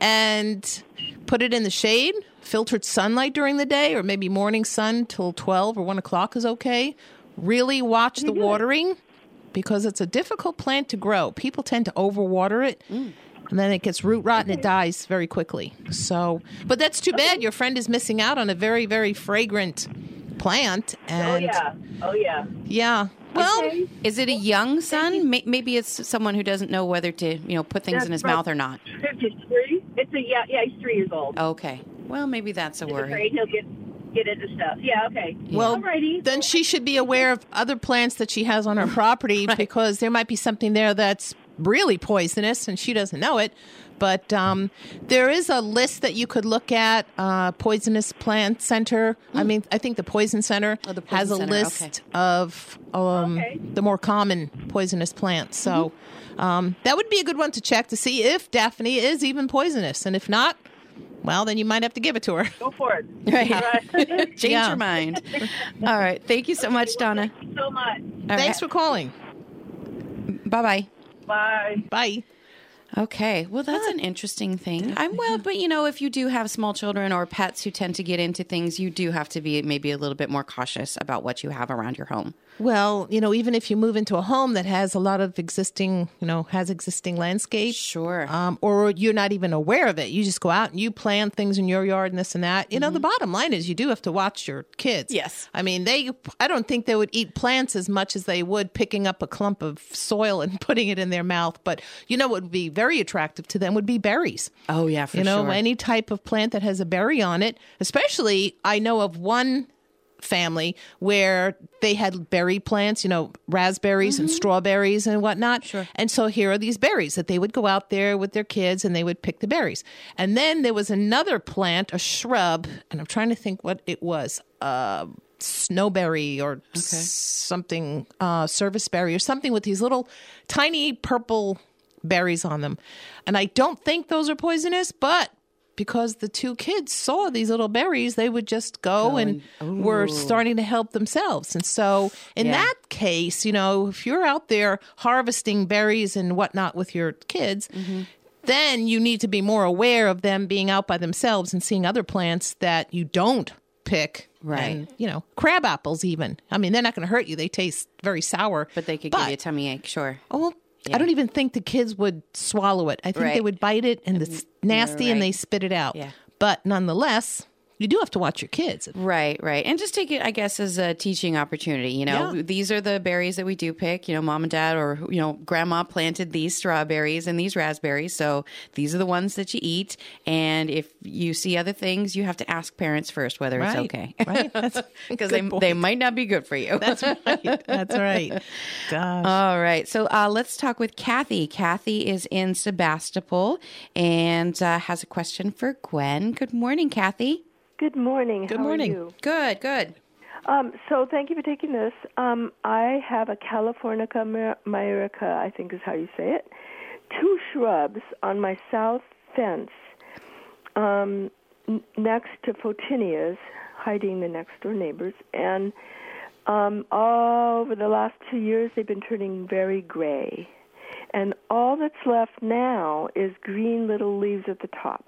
and put it in the shade, filtered sunlight during the day, or maybe morning sun till twelve or one o'clock is okay. Really watch the watering, because it's a difficult plant to grow. People tend to overwater it. Mm. And then it gets root rot and it dies very quickly. So, but that's too bad. Your friend is missing out on a very, very fragrant plant. And oh, yeah. Oh, yeah. Yeah. Well, okay. Is it a young son? Maybe it's someone who doesn't know whether to, you know, put things that's in his mouth or not. It's three. It's a, yeah, yeah, he's three years old. Okay. Well, maybe that's a he's worry. Afraid he'll get, get into stuff. Yeah, okay. Well, Alrighty. Then she should be aware of other plants that she has on her property right. because there might be something there that's really poisonous and she doesn't know it. But um, there is a list that you could look at, uh, Poisonous Plant Center. Mm. I mean, I think the Poison Center oh, the Poison has a Center. list okay. of um, okay. the more common poisonous plants. So mm-hmm. um, that would be a good one to check to see if Daphne is even poisonous. And if not, well, then you might have to give it to her. Go for it. Right. Change yeah. your mind. All right. Thank you so much, Donna. Thank you so much. All Thanks right. for calling. Bye-bye. Bye. Bye. Okay. Well, that's an interesting thing. I'm well, but you know, if you do have small children or pets who tend to get into things, you do have to be maybe a little bit more cautious about what you have around your home. Well, you know, even if you move into a home that has a lot of existing, you know, has existing landscape. Sure. Um, or you're not even aware of it. You just go out and you plant things in your yard and this and that. You know, the bottom line is you do have to watch your kids. Yes. I mean, they, I don't think they would eat plants as much as they would picking up a clump of soil and putting it in their mouth. But you know what would be very attractive to them would be berries. Oh, yeah, for You know, sure. any type of plant that has a berry on it, especially I know of one family where they had berry plants, you know, raspberries and strawberries and whatnot. Sure. And so here are these berries that they would go out there with their kids and they would pick the berries. And then there was another plant, a shrub, and I'm trying to think what it was. Uh, snowberry or okay. something, uh, serviceberry or something with these little tiny purple berries on them. And I don't think those are poisonous, but because the two kids saw these little berries, they would just go, go and, and were starting to help themselves. And so in yeah. that case, you know, if you're out there harvesting berries and whatnot with your kids, mm-hmm. then you need to be more aware of them being out by themselves and seeing other plants that you don't pick. Right. And, you know, crab apples even. I mean, they're not going to hurt you. They taste very sour. But they could but, give you a tummy ache, sure. Oh, well, Yeah. I don't even think the kids would swallow it. I think right. they would bite it and it's nasty right. and they spit it out. Yeah. But nonetheless, you do have to watch your kids. Right, right. And just take it, I guess, as a teaching opportunity. You know, Yeah. these are the berries that we do pick. You know, mom and dad or, you know, grandma planted these strawberries and these raspberries. So these are the ones that you eat. And if you see other things, you have to ask parents first whether Right. it's okay. Right. That's Because they, they might not be good for you. That's right. That's right. Gosh. All right. So uh, let's talk with Kathy. Kathy is in Sebastopol and uh, has a question for Gwen. Good morning, Kathy. Good morning. Good How morning. Are you? Good, good. Um, so thank you for taking this. Um, I have a Californica my- myrica, I think is how you say it, two shrubs on my south fence um, n- next to photinias, hiding the next-door neighbors. And um, all over the last two years, they've been turning very gray. And all that's left now is green little leaves at the top.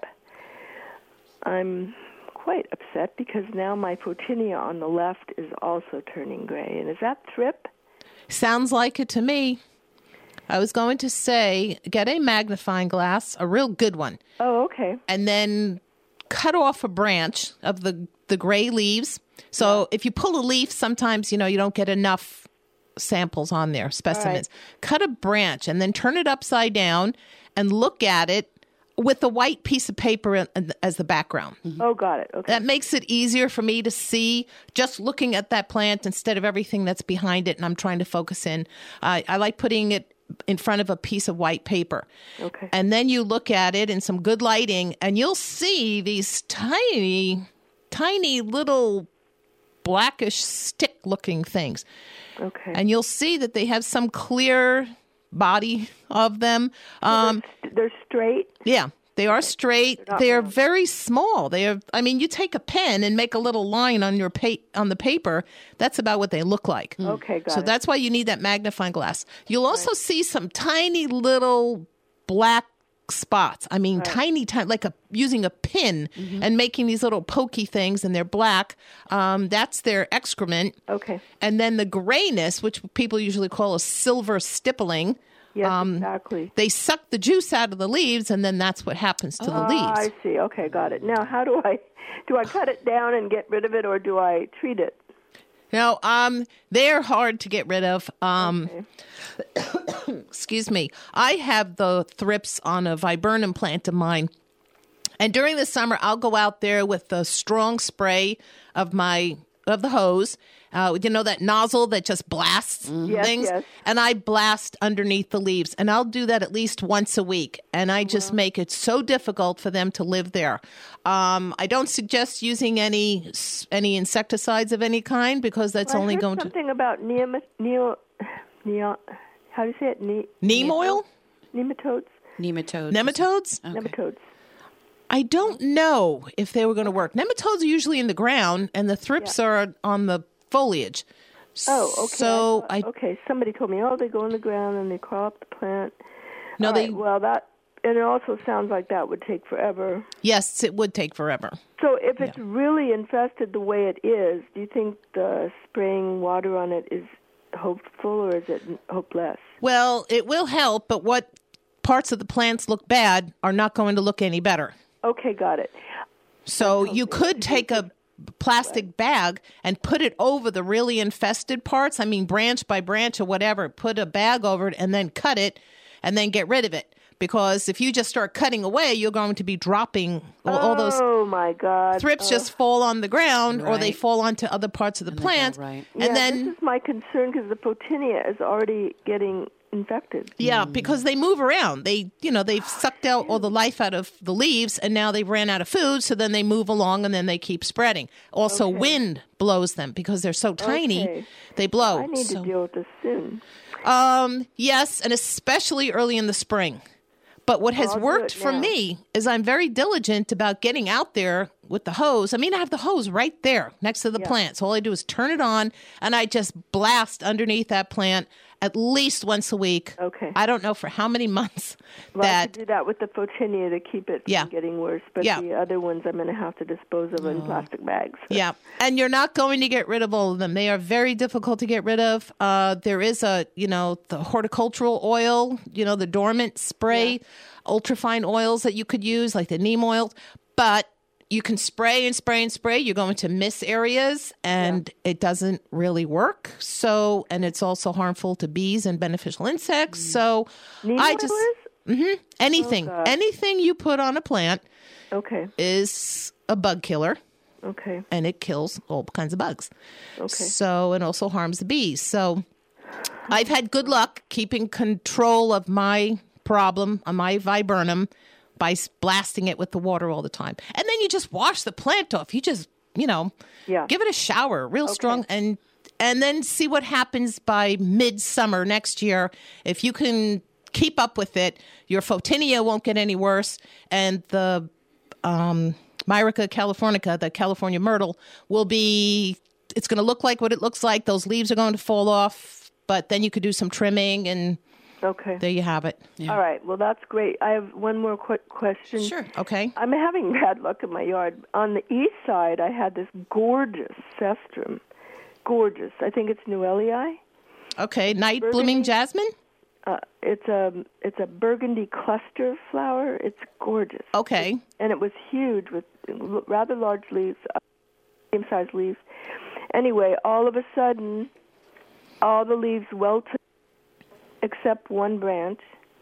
I'm quite upset because now my photinia on the left is also turning gray. And is that thrip? Sounds like it to me. I was going to say, get a magnifying glass, a real good one. Oh, okay. And then cut off a branch of the, the gray leaves. So yeah. if you pull a leaf, sometimes, you know, you don't get enough samples on there, specimens. Right. Cut a branch and then turn it upside down and look at it with a white piece of paper as the background. Mm-hmm. Oh, got it. Okay. That makes it easier for me to see just looking at that plant instead of everything that's behind it and I'm trying to focus in. Uh, I like putting it in front of a piece of white paper. Okay. And then you look at it in some good lighting and you'll see these tiny, tiny little blackish stick-looking things. Okay. And you'll see that they have some clear body of them. Um, they're, they're straight? Yeah, they are straight. They're, they're very small. They are. I mean, you take a pen and make a little line on your pa- on the paper. That's about what they look like. Okay, got so it. that's why you need that magnifying glass. You'll also right. see some tiny little black spots. I mean, right. tiny, tiny, like a using a pin mm-hmm. and making these little pokey things, and they're black. Um, that's their excrement. Okay. And then the grayness, which people usually call a silver stippling. Yes, um, exactly. They suck the juice out of the leaves, and then that's what happens to oh, the leaves. I see. Okay, got it. Now, how do I do I cut it down and get rid of it, or do I treat it? No, um, they're hard to get rid of. Um, okay. Excuse me. I have the thrips on a viburnum plant of mine. And during the summer, I'll go out there with the strong spray of my of the hose. Uh, you know, that nozzle that just blasts mm-hmm. yes, things? Yes. And I blast underneath the leaves. And I'll do that at least once a week. And I just wow. make it so difficult for them to live there. Um, I don't suggest using any any insecticides of any kind because that's well, only I heard going something to... about neem, neo, neo, how do you say it? Ne- Neem oil? Nematodes. Nematodes. Nematodes? Okay. Nematodes. I don't know if they were going to work. Nematodes are usually in the ground, and the thrips yeah. are on the foliage. Oh, okay. So I thought, I, okay, somebody told me, oh, they go in the ground and they crawl up the plant. No, All they. Right, well, that and it also sounds like that would take forever. Yes, it would take forever. So if it's really infested the way it is, do you think the spraying water on it is hopeful or is it hopeless? Well, it will help, but what parts of the plants look bad are not going to look any better. Okay, got it. So you could take a plastic bag and put it over the really infested parts. I mean, branch by branch or whatever, put a bag over it and then cut it and then get rid of it. Because if you just start cutting away, you're going to be dropping all, all those. Oh my God! Thrips oh. just fall on the ground, Right. or they fall onto other parts of the And they plant. go right. And yeah, then, this is my concern because the Photinia is already getting infected. yeah, because they move around. They, you know, they've sucked out all the life out of the leaves, and now they've ran out of food. So then they move along, and then they keep spreading. Also, Okay. wind blows them because they're so tiny. Okay. They blow. I need So- to deal with this soon. Um, yes, and especially early in the spring. But what has I'll do worked it for now. me is I'm very diligent about getting out there with the hose. I mean, I have the hose right there next to the Yeah. plant. So all I do is turn it on and I just blast underneath that plant at least once a week. Okay. I don't know for how many months Well, I that could do that with the Photinia to keep it from Yeah. getting worse, but Yeah. the other ones I'm going to have to dispose of in plastic bags. Yeah, and you're not going to get rid of all of them. They are very difficult to get rid of. Uh, there is a, you know, the horticultural oil, you know, the dormant spray, ultrafine oils that you could use, like the neem oil. But you can spray and spray and spray. You're going to miss areas, and it doesn't really work. So, and it's also harmful to bees and beneficial insects. So, Neem I oil just is? hmm anything, God. anything you put on a plant Okay. is a bug killer. Okay. And it kills all kinds of bugs. Okay. So, it also harms the bees. So, I've had good luck keeping control of my problem, on my viburnum, by s- blasting it with the water all the time. And then you just wash the plant off. You just, you know, Yeah. give it a shower real strong and and then see what happens by midsummer next year. If you can keep up with it, your Photinia won't get any worse, and the um, Myrica californica, the California myrtle, will be, it's going to look like what it looks like. Those leaves are going to fall off, but then you could do some trimming, and Okay. there you have it. All right. Well, that's great. I have one more quick question. Sure. Okay. I'm having bad luck in my yard. On the east side, I had this gorgeous cestrum. Gorgeous. I think it's Noelii. Okay. Night Burgundy. blooming jasmine? Uh, it's a it's a burgundy cluster flower. It's gorgeous. Okay. And it was huge with l- rather large leaves, uh, same size leaves. Anyway, all of a sudden, all the leaves wilted except one branch,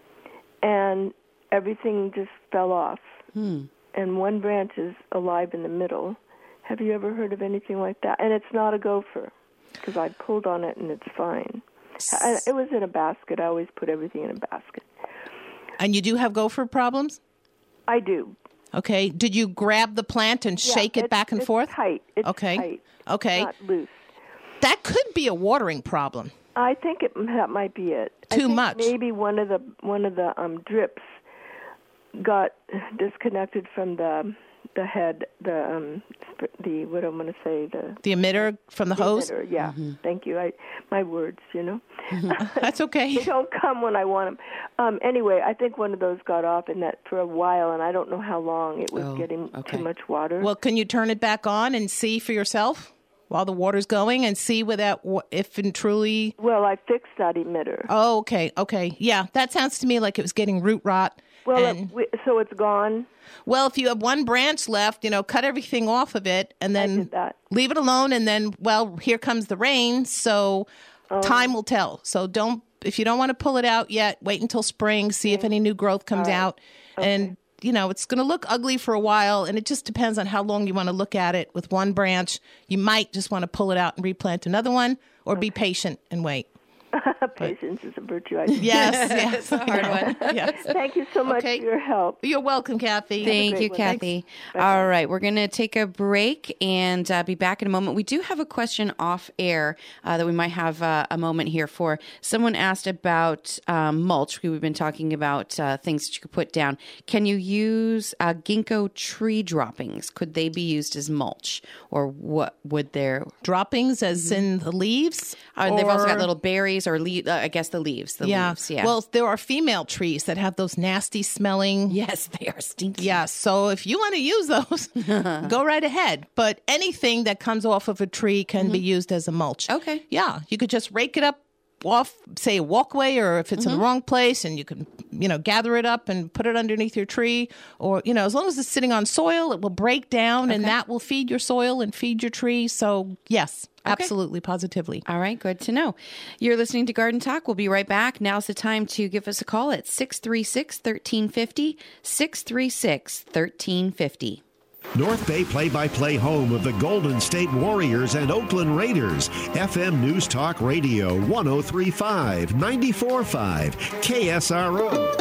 and everything just fell off. Hmm. And one branch is alive in the middle. Have you ever heard of anything like that? And it's not a gopher, because I pulled on it and it's fine. And it was in a basket. I always put everything in a basket. And you do have gopher problems? I do. Okay. Did you grab the plant and Yeah, shake it it's- back and it's forth? tight. It's okay. tight. Okay. Not loose. That could be a watering problem. I think it that might be it. I Too think much. Maybe one of the one of the um, drips got disconnected from the the head. The um, sp- the what I'm going to say the The emitter from the, the hose? emitter, yeah. Thank you. I my words, you know. That's okay. They don't come when I want them. Um, anyway, I think one of those got off in that for a while, and I don't know how long. It was Oh, getting okay. too much water. Well, can you turn it back on and see for yourself while the water's going and see without wa- if and truly? Well, I fixed that emitter. Oh, okay, okay, yeah, that sounds to me like it was getting root rot. Well, and, it, we- so it's gone. well, if you have one branch left, you know, cut everything off of it and then leave it alone. And then, well, here comes the rain, so Oh. time will tell. So don't, if you don't want to pull it out yet, wait until spring, see if any new growth comes out, and. You know, it's going to look ugly for a while, and it just depends on how long you want to look at it. With one branch, you might just want to pull it out and replant another one, or be patient and wait. Patience is a virtue. I think. Yes, yes. It's a hard one. Yes. Thank you so much Okay. for your help. You're welcome, Kathy. Thank you, Kathy. All right, we're going to take a break and uh, be back in a moment. We do have a question off air uh, that we might have uh, a moment here for. Someone asked about um, mulch. We've been talking about uh, things that you could put down. Can you use uh, ginkgo tree droppings? Could they be used as mulch, or what would their droppings, as in the leaves? Uh, they've also got or- little berries or or le- uh, I guess the leaves. The yeah. leaves. Yeah. Well, there are female trees that have those nasty smelling. Yes, they are stinky. Yeah. So if you want to use those, go right ahead. But anything that comes off of a tree can mm-hmm. be used as a mulch. Okay. Yeah. You could just rake it up off, say, a walkway, or if it's mm-hmm. in the wrong place, and you can, you know, gather it up and put it underneath your tree. Or, you know, as long as it's sitting on soil, it will break down okay. and that will feed your soil and feed your tree. So, yes. Okay. Absolutely, positively. All right, good to know. You're listening to Garden Talk. We'll be right back. Now's the time to give us a call at six three six, one three five zero, six three six, one three five zero. North Bay play-by-play home of the Golden State Warriors and Oakland Raiders. F M News Talk Radio, one oh three point five, ninety-four point five, K S R O.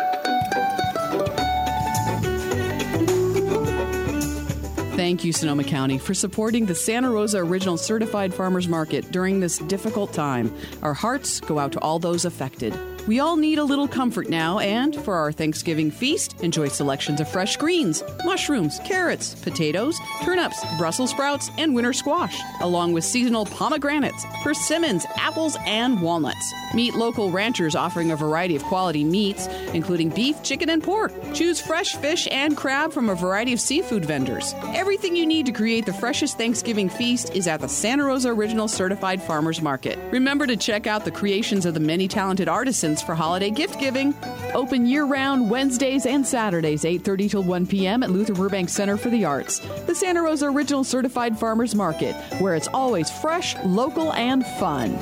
Thank you, Sonoma County, for supporting the Santa Rosa Original Certified Farmers Market during this difficult time. Our hearts go out to all those affected. We all need a little comfort now, and for our Thanksgiving feast, enjoy selections of fresh greens, mushrooms, carrots, potatoes, turnips, Brussels sprouts, and winter squash, along with seasonal pomegranates, persimmons, apples, and walnuts. Meet local ranchers offering a variety of quality meats, including beef, chicken, and pork. Choose fresh fish and crab from a variety of seafood vendors. Everything you need to create the freshest Thanksgiving feast is at the Santa Rosa Original Certified Farmers Market. Remember to check out the creations of the many talented artisans for holiday gift giving. Open year-round Wednesdays and Saturdays, eight thirty till one p.m. at Luther Burbank Center for the Arts. The Santa Rosa Original Certified Farmers Market, where it's always fresh, local, and fun.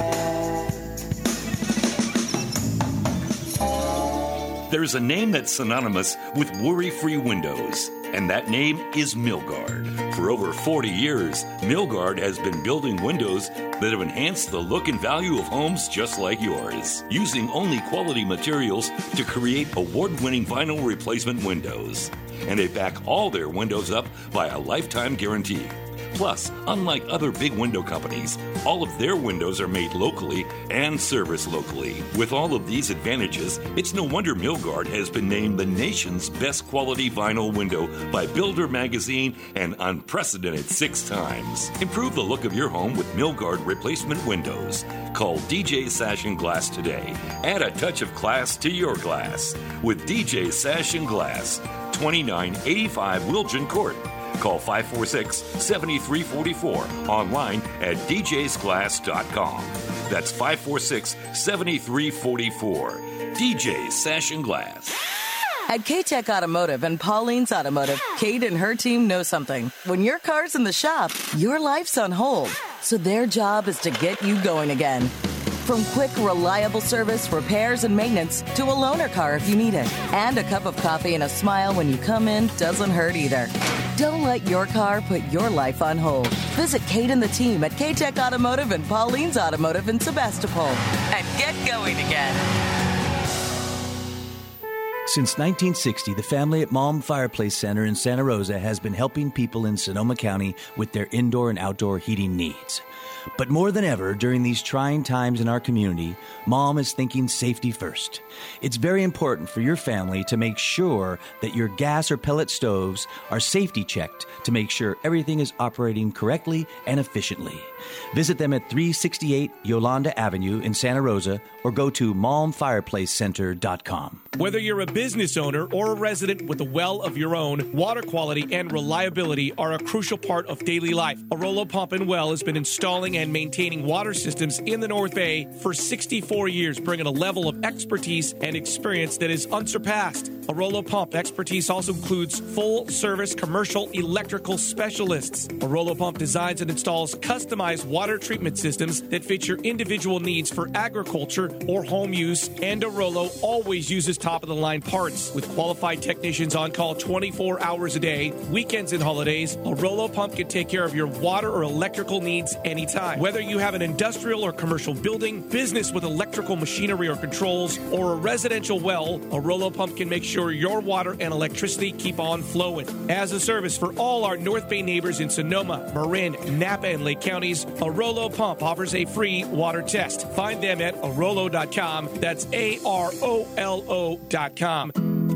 There's a name that's synonymous with worry-free windows, and that name is Milgard. For over forty years, Milgard has been building windows that have enhanced the look and value of homes just like yours, using only quality materials to create award-winning vinyl replacement windows. And they back all their windows up by a lifetime guarantee. Plus, unlike other big window companies, all of their windows are made locally and serviced locally. With all of these advantages, it's no wonder Milgard has been named the nation's best quality vinyl window by Builder Magazine an unprecedented six times. Improve the look of your home with Milgard replacement windows. Call D J Sash and Glass today. Add a touch of class to your glass with D J Sash and Glass, twenty-nine eighty-five Wilgen Court. Call five four six, seven three four four, online at d js glass dot com. That's five four six, seven three four four. D J Sash and Glass. At K-Tech Automotive and Pauline's Automotive, Kate and her team know something. When your car's in the shop, your life's on hold. So their job is to get you going again. From quick, reliable service, repairs, and maintenance to a loaner car if you need it. And a cup of coffee and a smile when you come in doesn't hurt either. Don't let your car put your life on hold. Visit Kate and the team at K-Tech Automotive and Pauline's Automotive in Sebastopol and get going again. Since nineteen sixty, the family at Malm Fireplace Center in Santa Rosa has been helping people in Sonoma County with their indoor and outdoor heating needs. But more than ever, during these trying times in our community, Mom is thinking safety first. It's very important for your family to make sure that your gas or pellet stoves are safety checked to make sure everything is operating correctly and efficiently. Visit them at three sixty-eight Yolanda Avenue in Santa Rosa or go to malm fireplace center dot com. Whether you're a business owner or a resident with a well of your own, water quality and reliability are a crucial part of daily life. Arolo Pump and Well has been installing and maintaining water systems in the North Bay for sixty-four years, bringing a level of expertise and experience that is unsurpassed. Arolo Pump expertise also includes full-service commercial electrical specialists. Arolo Pump designs and installs customized water treatment systems that fit your individual needs for agriculture or home use, and Arolo always uses top-of-the-line parts. With qualified technicians on call twenty-four hours a day, weekends and holidays, Arolo Pump can take care of your water or electrical needs anytime. Whether you have an industrial or commercial building, business with electrical machinery or controls, or a residential well, Arolo Pump can make sure your water and electricity keep on flowing. As a service for all our North Bay neighbors in Sonoma, Marin, Napa, and Lake Counties, Arolo Pump offers a free water test. Find them at arolo dot com. That's A R O L O dot com.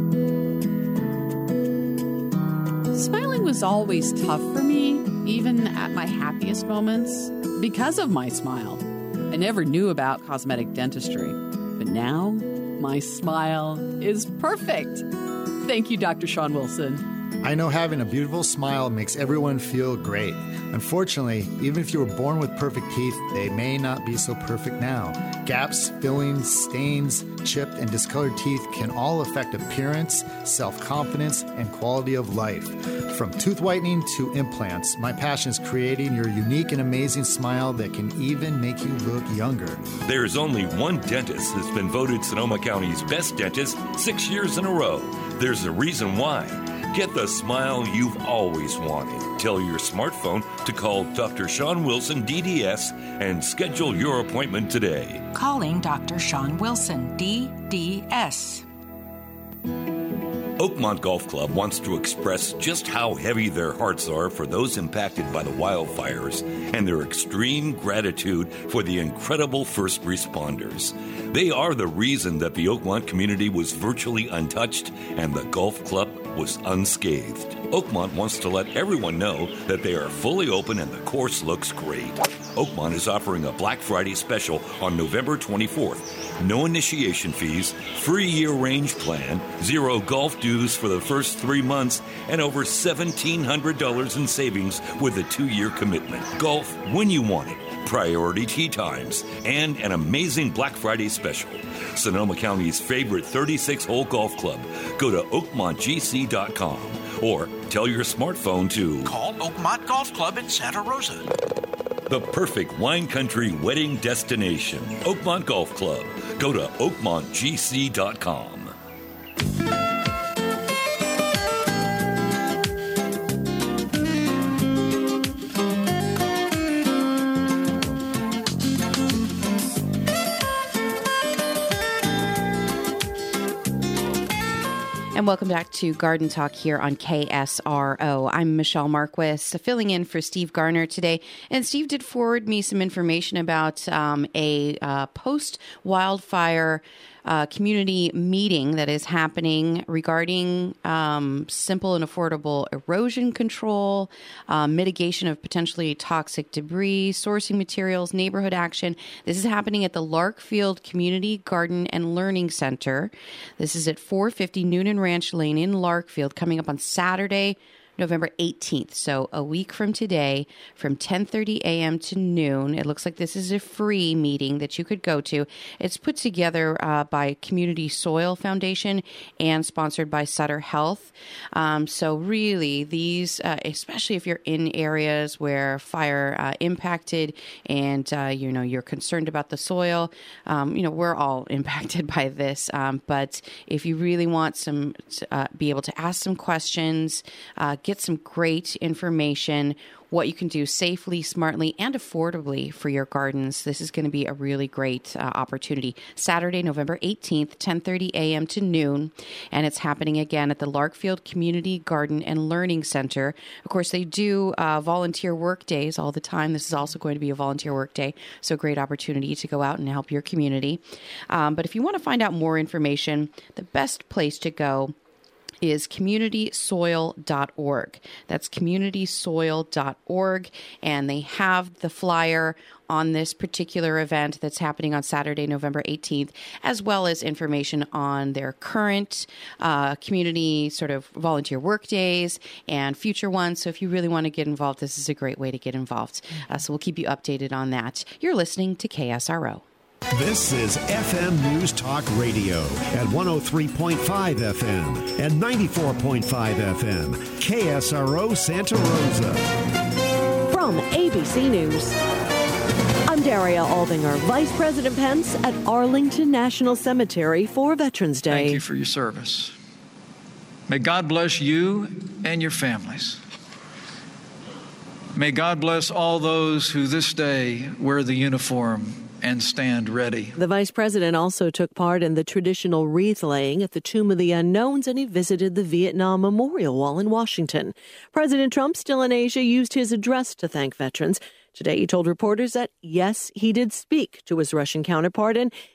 Smiling was always tough for me, even at my happiest moments, because of my smile. I never knew about cosmetic dentistry, but now my smile is perfect. Thank you, Doctor Sean Wilson. I know having a beautiful smile makes everyone feel great. Unfortunately, even if you were born with perfect teeth, they may not be so perfect now. Gaps, fillings, stains, chipped, and discolored teeth can all affect appearance, self-confidence, and quality of life. From tooth whitening to implants, my passion is creating your unique and amazing smile that can even make you look younger. There's only one dentist that's been voted Sonoma County's best dentist six years in a row. There's a reason why. Get the smile you've always wanted. Tell your smartphone to call Doctor Sean Wilson, D D S, and schedule your appointment today. Calling Doctor Sean Wilson, D D S. Oakmont Golf Club wants to express just how heavy their hearts are for those impacted by the wildfires and their extreme gratitude for the incredible first responders. They are the reason that the Oakmont community was virtually untouched and the golf club was unscathed. Oakmont wants to let everyone know that they are fully open and the course looks great. Oakmont is offering a Black Friday special on November twenty-fourth. No initiation fees, free year-range plan, zero golf dues for the first three months, and over seventeen hundred dollars in savings with a two-year commitment. Golf when you want it. Priority tee times, and an amazing Black Friday special. Sonoma County's favorite thirty-six hole golf club. Go to oakmont g c dot com or tell your smartphone to call Oakmont Golf Club in Santa Rosa. The perfect wine country wedding destination. Oakmont Golf Club. Go to oakmont g c dot com. And welcome back to Garden Talk here on K S R O. I'm Michelle Marquis, filling in for Steve Garner today. And Steve did forward me some information about um, a uh, post-wildfire uh, community meeting that is happening regarding um, simple and affordable erosion control, uh, mitigation of potentially toxic debris, sourcing materials, neighborhood action. This is happening at the Larkfield Community Garden and Learning Center. This is at four fifty Noonan Ranch Lane in Larkfield, coming up on Saturday, November eighteenth. So a week from today, from ten thirty a.m. to noon. It looks like this is a free meeting that you could go to. It's put together uh, by Community Soil Foundation and sponsored by Sutter Health. Um, so really, these, uh, especially if you're in areas where fire uh, impacted and uh, you know you're concerned about the soil, um, you know we're all impacted by this. Um, but if you really want some, uh, be able to ask some questions. Uh, Get some great information, what you can do safely, smartly, and affordably for your gardens. This is going to be a really great uh, opportunity. Saturday, November eighteenth, ten thirty a.m. to noon. And it's happening again at the Larkfield Community Garden and Learning Center. Of course, they do uh, volunteer work days all the time. This is also going to be a volunteer work day. So great opportunity to go out and help your community. Um, but if you want to find out more information, the best place to go is community soil dot org. That's community soil dot org, and they have the flyer on this particular event that's happening on Saturday, November eighteenth, as well as information on their current uh, community sort of volunteer work days and future ones. So if you really want to get involved, this is a great way to get involved. Uh, so we'll keep you updated on that. You're listening to K S R O. This is F M News Talk Radio at one oh three point five F M and ninety-four point five F M, K S R O Santa Rosa. From A B C News, I'm Daria Aldinger. Vice President Pence at Arlington National Cemetery for Veterans Day. Thank you for your service. May God bless you and your families. May God bless all those who this day wear the uniform and stand ready. The vice president also took part in the traditional wreath laying at the Tomb of the Unknowns, and he visited the Vietnam Memorial Wall in Washington. President Trump, still in Asia, used his address to thank veterans. Today, he told reporters that, yes, he did speak to his Russian counterpart, and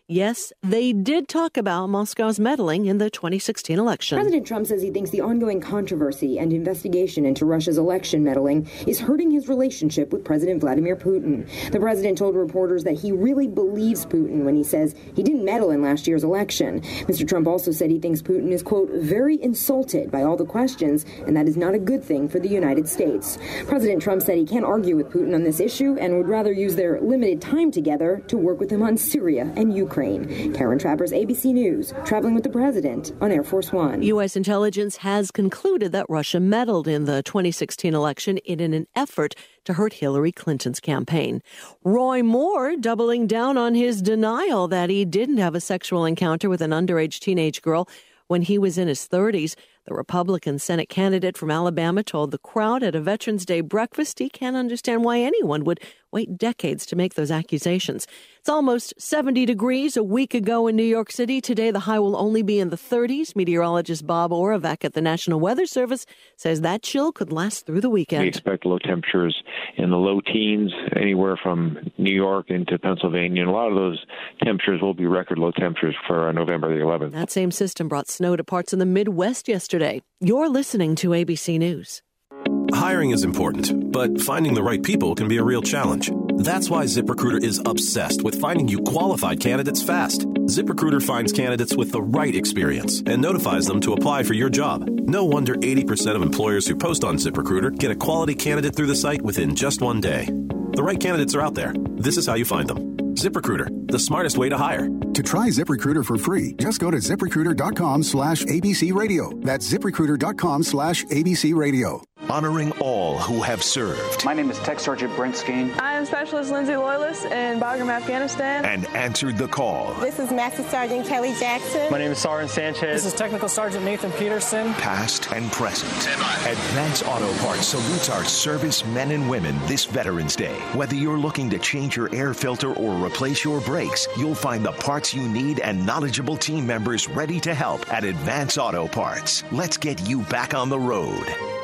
Yes, they did talk about Moscow's meddling in the twenty sixteen election. President Trump says he thinks the ongoing controversy and investigation into Russia's election meddling is hurting his relationship with President Vladimir Putin. The president told reporters that he really believes Putin when he says he didn't meddle in last year's election. Mister Trump also said he thinks Putin is, quote, very insulted by all the questions, and that is not a good thing for the United States. President Trump said he can't argue with Putin on this issue and would rather use their limited time together to work with him on Syria and Ukraine. Karen Travers, A B C News, traveling with the president on Air Force One. U S intelligence has concluded that Russia meddled in the twenty sixteen election in an effort to hurt Hillary Clinton's campaign. Roy Moore doubling down on his denial that he didn't have a sexual encounter with an underage teenage girl when he was in his thirties. The Republican Senate candidate from Alabama told the crowd at a Veterans Day breakfast he can't understand why anyone would wait decades to make those accusations. It's almost seventy degrees a week ago in New York City. Today, the high will only be in the thirties. Meteorologist Bob Oravec at the National Weather Service says that chill could last through the weekend. We expect low temperatures in the low teens, anywhere from New York into Pennsylvania. And a lot of those temperatures will be record low temperatures for November the eleventh. That same system brought snow to parts of the Midwest yesterday. You're listening to A B C News. Hiring is important, but finding the right people can be a real challenge. That's why ZipRecruiter is obsessed with finding you qualified candidates fast. ZipRecruiter finds candidates with the right experience and notifies them to apply for your job. No wonder eighty percent of employers who post on ZipRecruiter get a quality candidate through the site within just one day. The right candidates are out there. This is how you find them. ZipRecruiter, the smartest way to hire. To try ZipRecruiter for free, just go to ZipRecruiter.com slash ABC Radio. That's ZipRecruiter.com slash ABC Radio. Honoring all who have served. My name is Tech Sergeant Brent Skeen. I am Specialist Lindsay Loyalist in Bagram, Afghanistan. And answered the call. This is Master Sergeant Kelly Jackson. My name is Sarin Sanchez. This is Technical Sergeant Nathan Peterson. Past and present. Advance Auto Parts salutes our service men and women this Veterans Day. Whether you're looking to change your air filter or replace your brakes, you'll find the parts you need and knowledgeable team members ready to help at Advance Auto Parts. Let's get you back on the road.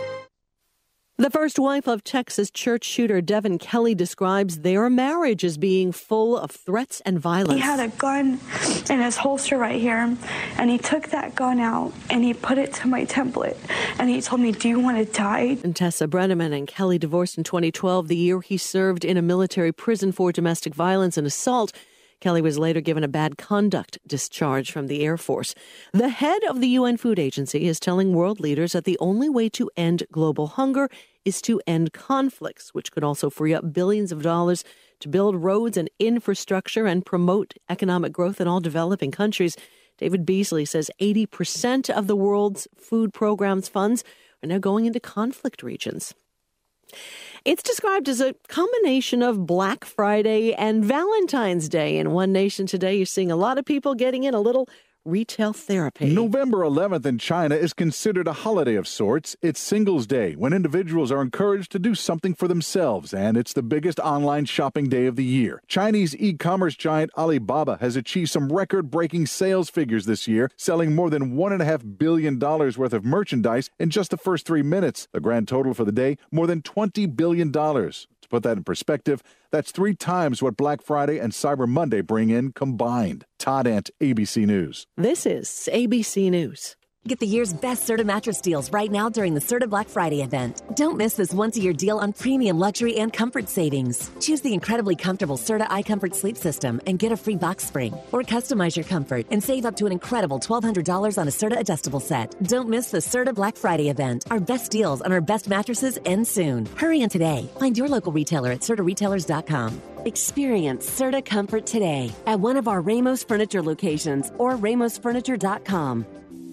The first wife of Texas church shooter Devin Kelly describes their marriage as being full of threats and violence. He had a gun in his holster right here, and he took that gun out and he put it to my template, and he told me, "Do you want to die?" And Tessa Brenneman and Kelly divorced in twenty twelve, the year he served in a military prison for domestic violence and assault. Kelly was later given a bad conduct discharge from the Air Force. The head of the U N Food Agency is telling world leaders that the only way to end global hunger is to end conflicts, which could also free up billions of dollars to build roads and infrastructure and promote economic growth in all developing countries. David Beasley says eighty percent of the world's food programs funds are now going into conflict regions. It's described as a combination of Black Friday and Valentine's Day. In one nation today, you're seeing a lot of people getting in a little retail therapy. November eleventh in China is considered a holiday of sorts. It's Singles Day, when individuals are encouraged to do something for themselves, and it's the biggest online shopping day of the year. Chinese e-commerce giant Alibaba has achieved some record-breaking sales figures this year, selling more than one point five billion dollars worth of merchandise in just the first three minutes. The grand total for the day, more than twenty billion dollars. To put that in perspective, that's three times what Black Friday and Cyber Monday bring in combined. Todd Ant, A B C News. This is A B C News. Get the year's best Serta mattress deals right now during the Serta Black Friday event. Don't miss this once-a-year deal on premium luxury and comfort savings. Choose the incredibly comfortable Serta iComfort sleep system and get a free box spring. Or customize your comfort and save up to an incredible twelve hundred dollars on a Serta adjustable set. Don't miss the Serta Black Friday event. Our best deals on our best mattresses end soon. Hurry in today. Find your local retailer at serta retailers dot com. Experience Serta Comfort today at one of our Ramos Furniture locations or ramos furniture dot com.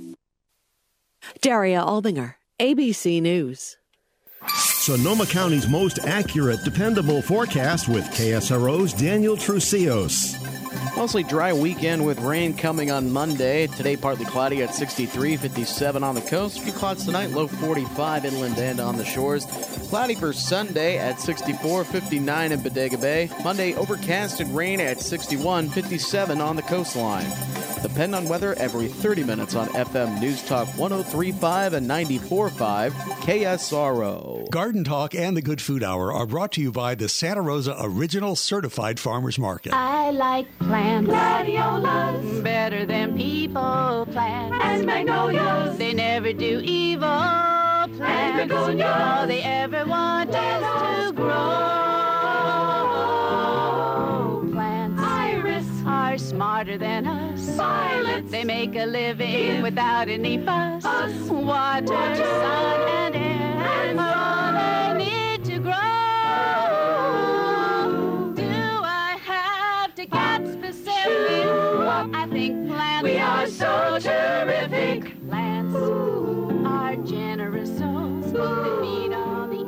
Daria Albinger, A B C News. Sonoma County's most accurate, dependable forecast with K S R O's Daniel Trucios. Mostly dry weekend with rain coming on Monday. Today partly cloudy at sixty-three, fifty-seven on the coast. A few clouds tonight, low forty-five inland and on the shores. Cloudy for Sunday at sixty-four, fifty-nine in Bodega Bay. Monday, overcast and rain at sixty-one, fifty-seven on the coastline. Depend on weather every thirty minutes on F M News Talk one oh three point five and ninety-four point five K S R O. Garden Talk and the Good Food Hour are brought to you by the Santa Rosa Original Certified Farmers Market. I like plants, gladiolas, better than people plants. And magnolias, they never do evil. Plants, and begonias, all they ever want is to grow. Plants, iris, are smarter than us. Violets, they make a living without any fuss. Us. Water, Water, sun, and air, and are all they need to grow. Do I have to get specific? I think plants we are so terrific. Plants Ooh. are generous souls that feed all the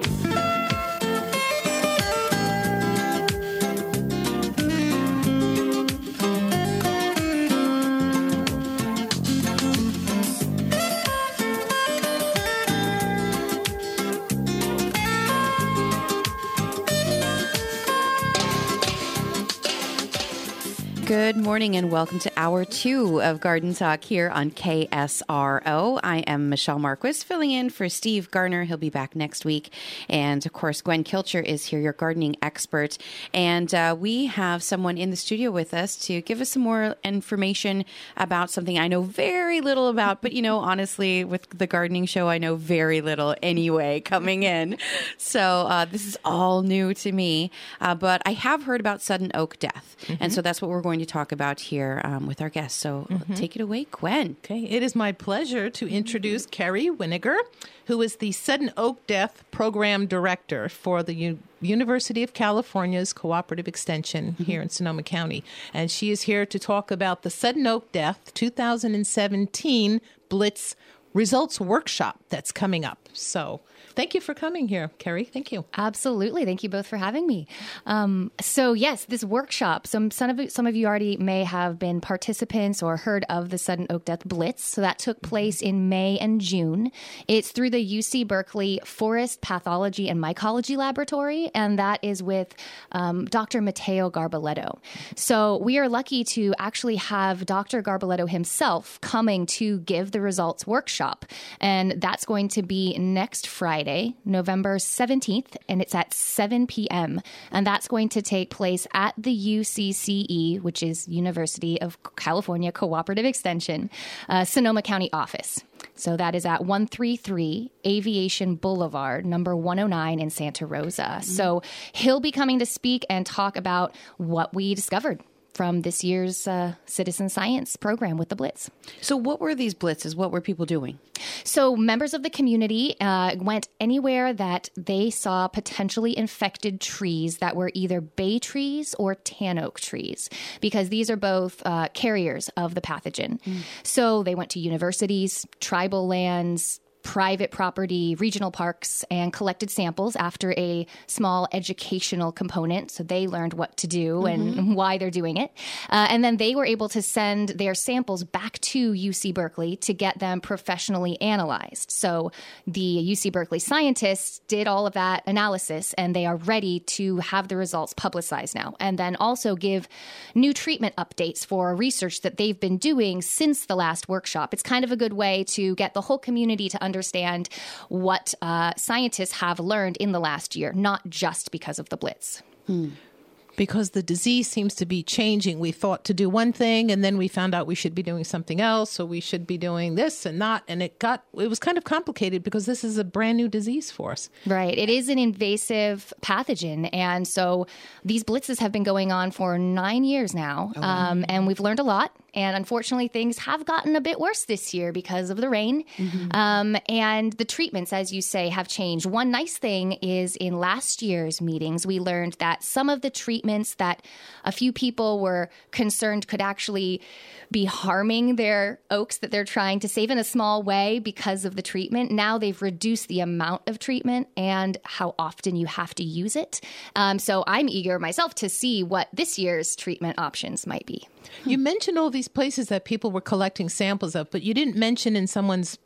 Good morning and welcome to hour two of Garden Talk here on K S R O. I am Michelle Marquis, filling in for Steve Garner. He'll be back next week. And of course, Gwen Kilcher is here, your gardening expert. And uh, we have someone in the studio with us to give us some more information about something I know very little about. But, you know, honestly, with the gardening show, I know very little anyway coming in. So uh, this is all new to me. Uh, but I have heard about sudden oak death. Mm-hmm. And so that's what we're going to talk about here um, with our guests. So mm-hmm. take it away, Gwen. Okay, it is my pleasure to introduce Carrie Winiger, who is the Sudden Oak Death Program Director for the U- University of California's Cooperative Extension mm-hmm. here in Sonoma County. And she is here to talk about the Sudden Oak Death two thousand seventeen Blitz Results Workshop that's coming up. So thank you for coming here, Carrie. Thank you. Absolutely. Thank you both for having me. Um, so yes, this workshop, some, some, of, some of you already may have been participants or heard of the Sudden Oak Death Blitz. So that took place in May and June. It's through the U C Berkeley Forest Pathology and Mycology Laboratory, and that is with um, Doctor Matteo Garbaletto. So we are lucky to actually have Doctor Garbaletto himself coming to give the results workshop, and that's going to be next Friday, November seventeenth, and it's at seven p.m. And that's going to take place at the U C C E, which is University of California Cooperative Extension, uh, Sonoma County office. So that is at one thirty-three Aviation Boulevard, number one oh nine in Santa Rosa. Mm-hmm. So he'll be coming to speak and talk about what we discovered from this year's uh, citizen science program with the Blitz. So what were these blitzes? What were people doing? So members of the community uh, went anywhere that they saw potentially infected trees that were either bay trees or tan oak trees, because these are both uh, carriers of the pathogen. Mm. So they went to universities, tribal lands, private property, regional parks, and collected samples after a small educational component. So they learned what to do mm-hmm. and why they're doing it. Uh, and then they were able to send their samples back to U C Berkeley to get them professionally analyzed. So the U C Berkeley scientists did all of that analysis, and they are ready to have the results publicized now, and then also give new treatment updates for research that they've been doing since the last workshop. It's kind of a good way to get the whole community to understand understand what uh, scientists have learned in the last year, not just because of the Blitz. Hmm. Because the disease seems to be changing. We thought to do one thing, and then we found out we should be doing something else, so we should be doing this and not. And it got it was kind of complicated because this is a brand new disease for us. Right. It is an invasive pathogen. And so these blitzes have been going on for nine years now, oh, wow. um, and we've learned a lot. And unfortunately, things have gotten a bit worse this year because of the rain. Mm-hmm. Um, and the treatments, as you say, have changed. One nice thing is in last year's meetings, we learned that some of the treatments that a few people were concerned could actually be harming their oaks that they're trying to save in a small way because of the treatment. Now they've reduced the amount of treatment and how often you have to use it. Um, so I'm eager myself to see what this year's treatment options might be. You mentioned all these places that people were collecting samples of, but you didn't mention in someone's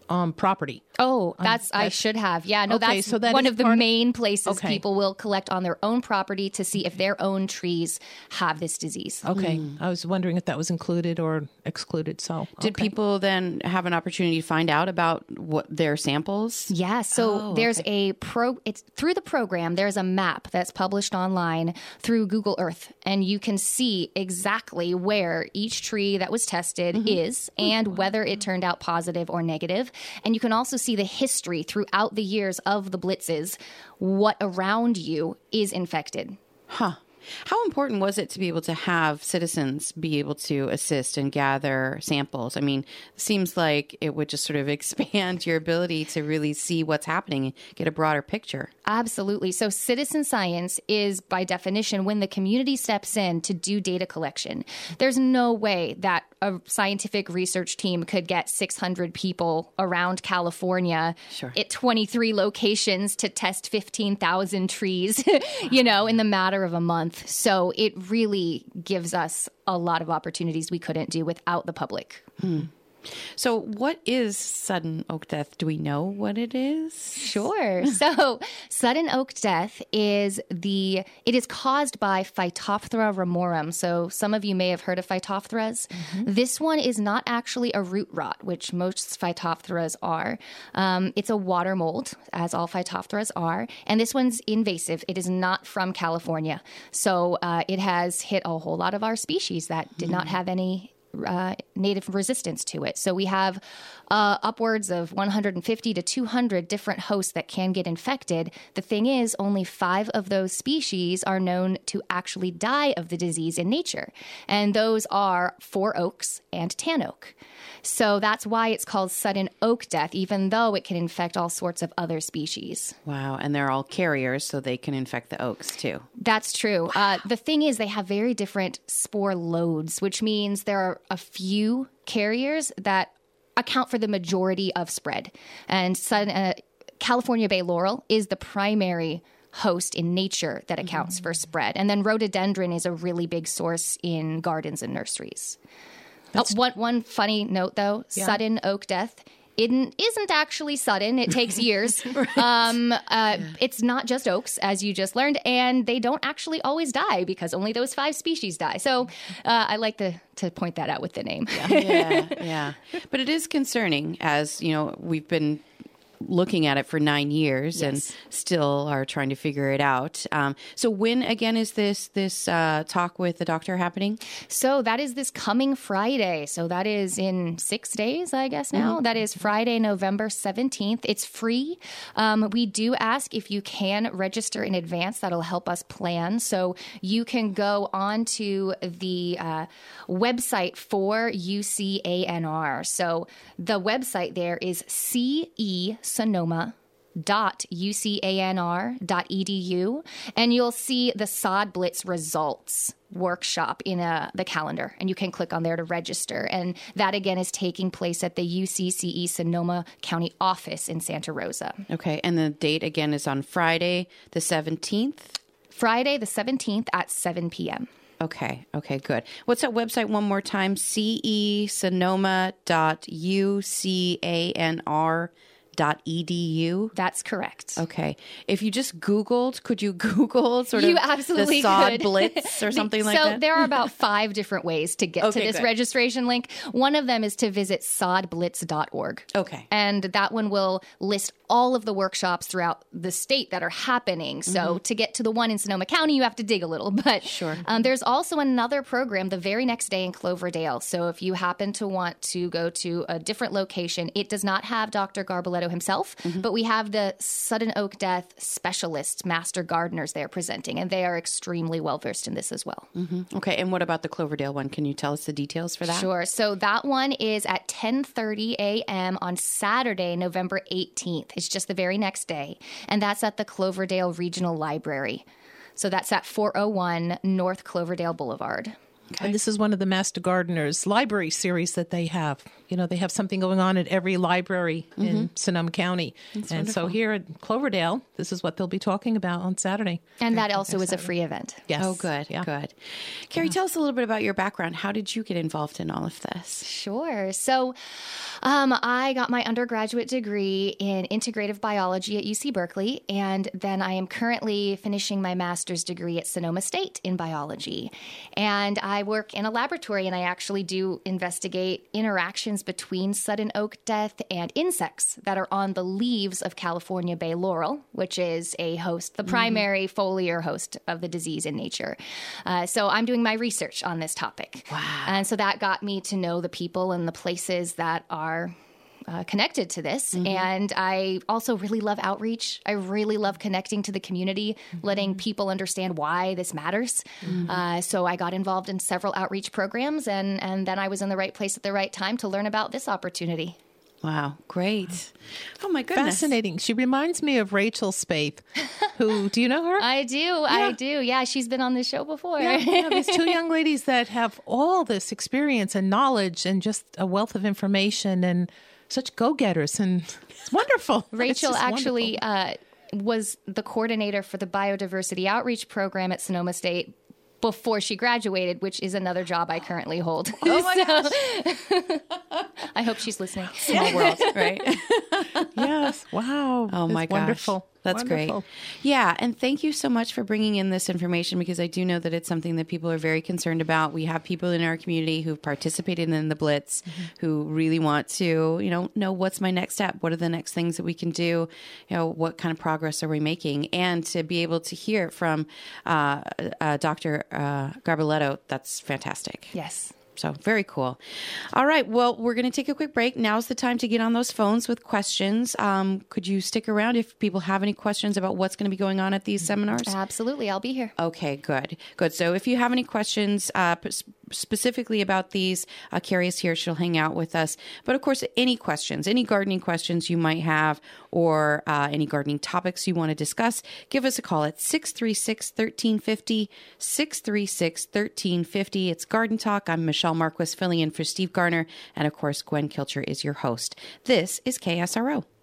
um, property. Oh, that's Um, I that's- should have. Yeah, no, Okay, that's so that one is of the part- main places Okay. people will collect on their own property to see if their own trees have this disease. Okay. I was wondering if that was included or excluded. So Did okay. people then have an opportunity to find out about what their samples? Yeah, so Oh, there's okay. a pro it's through the program there's a map that's published online through Google Earth, and you can see exactly where each tree that was tested Mm-hmm. is and whether it turned out positive or negative. And you can also see the history throughout the years of the blitzes, what around you is infected. Huh. How important was it to be able to have citizens be able to assist and gather samples? I mean, it seems like it would just sort of expand your ability to really see what's happening and get a broader picture. Absolutely. So citizen science is, by definition, when the community steps in to do data collection. There's no way that a scientific research team could get six hundred people around California Sure. at twenty-three locations to test fifteen thousand trees, you know, in the matter of a month. So it really gives us a lot of opportunities we couldn't do without the public. Hmm. So what is sudden oak death? Do we know what it is? Sure. So sudden oak death is the, it is caused by Phytophthora ramorum. So some of you may have heard of Phytophtheras. This one is not actually a root rot, which most Phytophtheras are. Um, it's a water mold, as all Phytophtheras are. And this one's invasive. It is not from California. So uh, it has hit a whole lot of our species that did not have any Uh, native resistance to it. So we have uh, upwards of one hundred fifty to two hundred different hosts that can get infected. The thing is, only five of those species are known to actually die of the disease in nature. And those are four oaks and tan oak. So that's why it's called sudden oak death, even though it can infect all sorts of other species. Wow. And they're all carriers, so they can infect the oaks too. That's true. Uh, the thing is, they have very different spore loads, which means there are a few carriers that account for the majority of spread. And sudden, uh, California Bay laurel is the primary host in nature that accounts for spread. And then rhododendron is a really big source in gardens and nurseries. Uh, one, one funny note, though, Yeah. sudden oak death isn't, isn't actually sudden. It takes years. um, uh, It's not just oaks, as you just learned, and they don't actually always die because only those five species die. So uh, I like to, to point that out with the name. yeah, yeah. But it is concerning, as, you know, we've been looking at it for nine years Yes. and still are trying to figure it out. Um, so when, again, is this this uh, talk with the doctor happening? So that is this coming Friday. So that is in six days, I guess now. Mhm. That is Friday, November seventeenth. It's free. Um, we do ask if you can register in advance. That'll help us plan. So you can go on to the uh, website for U C A N R. So the website there is C E Sonoma dot U C A N R dot E D U, and you'll see the Sod Blitz results workshop in a, the calendar, and you can click on there to register. And that, again, is taking place at the U C C E Sonoma County office in Santa Rosa. Okay. And the date, again, is on Friday, the seventeenth? Friday the seventeenth at seven p.m. Okay. Okay, good. What's that website one more time? C E Sonoma dot U C A N R dot E D U? That's correct. Okay. If you just Googled, could you Google sort You of absolutely the Sod could. Blitz or something like so that? So there are about five different ways to get Okay, to this good. registration link. One of them is to visit sod blitz dot org. Okay. And that one will list all of the workshops throughout the state that are happening. So Mhm. to get to the one in Sonoma County, you have to dig a little. But sure. um, there's also another program the very next day in Cloverdale. So if you happen to want to go to a different location, it does not have Doctor Garbaletto himself, but we have the sudden oak death specialists, master gardeners there presenting, and they are extremely well versed in this as well. Mm-hmm. Okay. And what about the Cloverdale one? Can you tell us the details for that? Sure. So that one is at ten thirty a.m. on Saturday, November eighteenth. It's just the very next day. And that's at the Cloverdale Regional Library. So that's at four oh one North Cloverdale Boulevard. And this is one of the Master Gardeners library series that they have. You know, they have something going on at every library mm-hmm. in Sonoma County. That's and wonderful. so here at Cloverdale, this is what they'll be talking about on Saturday. And that also is a free event. Yes. Oh, good, Yeah. good. Carrie, tell us a little bit about your background. How did you get involved in all of this? Sure. So um, I got my undergraduate degree in integrative biology at U C Berkeley, and then I am currently finishing my master's degree at Sonoma State in biology. And I work in a laboratory, and I actually do investigate interactions between sudden oak death and insects that are on the leaves of California bay laurel, which is a host, the primary mm-hmm. foliar host of the disease in nature. Uh, so I'm doing my research on this topic. Wow. And so that got me to know the people and the places that are Uh, connected to this. Mm-hmm. And I also really love outreach. I really love connecting to the community, mm-hmm. letting people understand why this matters. Mm-hmm. Uh, so I got involved in several outreach programs, and, and then I was in the right place at the right time to learn about this opportunity. Wow, great. Oh, my goodness. Fascinating. She reminds me of Rachel Spaeth, who, do you know her? I do. Yeah. I do. Yeah, she's been on this show before. Yeah, yeah, these two young ladies that have all this experience and knowledge and just a wealth of information and such go-getters, and it's wonderful. Rachel it's actually uh, was the coordinator for the biodiversity outreach program at Sonoma State before she graduated, which is another job I currently hold. Oh my so, gosh. I hope she's listening. Small world, right? Yes. Wow. Oh my That's gosh. Wonderful. That's Wonderful. great. Yeah. And thank you so much for bringing in this information, because I do know that it's something that people are very concerned about. We have people in our community who've participated in the Blitz mm-hmm. who really want to, you know, know what's my next step? What are the next things that we can do? You know, what kind of progress are we making? And to be able to hear it from uh, uh, Doctor Uh, Garbaletto, that's fantastic. Yes. So very cool. All right. Well, we're going to take a quick break. Now's the time to get on those phones with questions. Um, could you stick around if people have any questions about what's going to be going on at these seminars? Absolutely. I'll be here. Okay, good. Good. So if you have any questions uh, p- specifically about these, uh, Carrie is here. She'll hang out with us. But of course, any questions, any gardening questions you might have, or uh, any gardening topics you want to discuss, give us a call at six three six, one three five zero, six three six, one three five zero. It's Garden Talk. I'm Michelle Marquis, filling in for Steve Garner. And of course, Gwen Kilcher is your host. This is K S R O.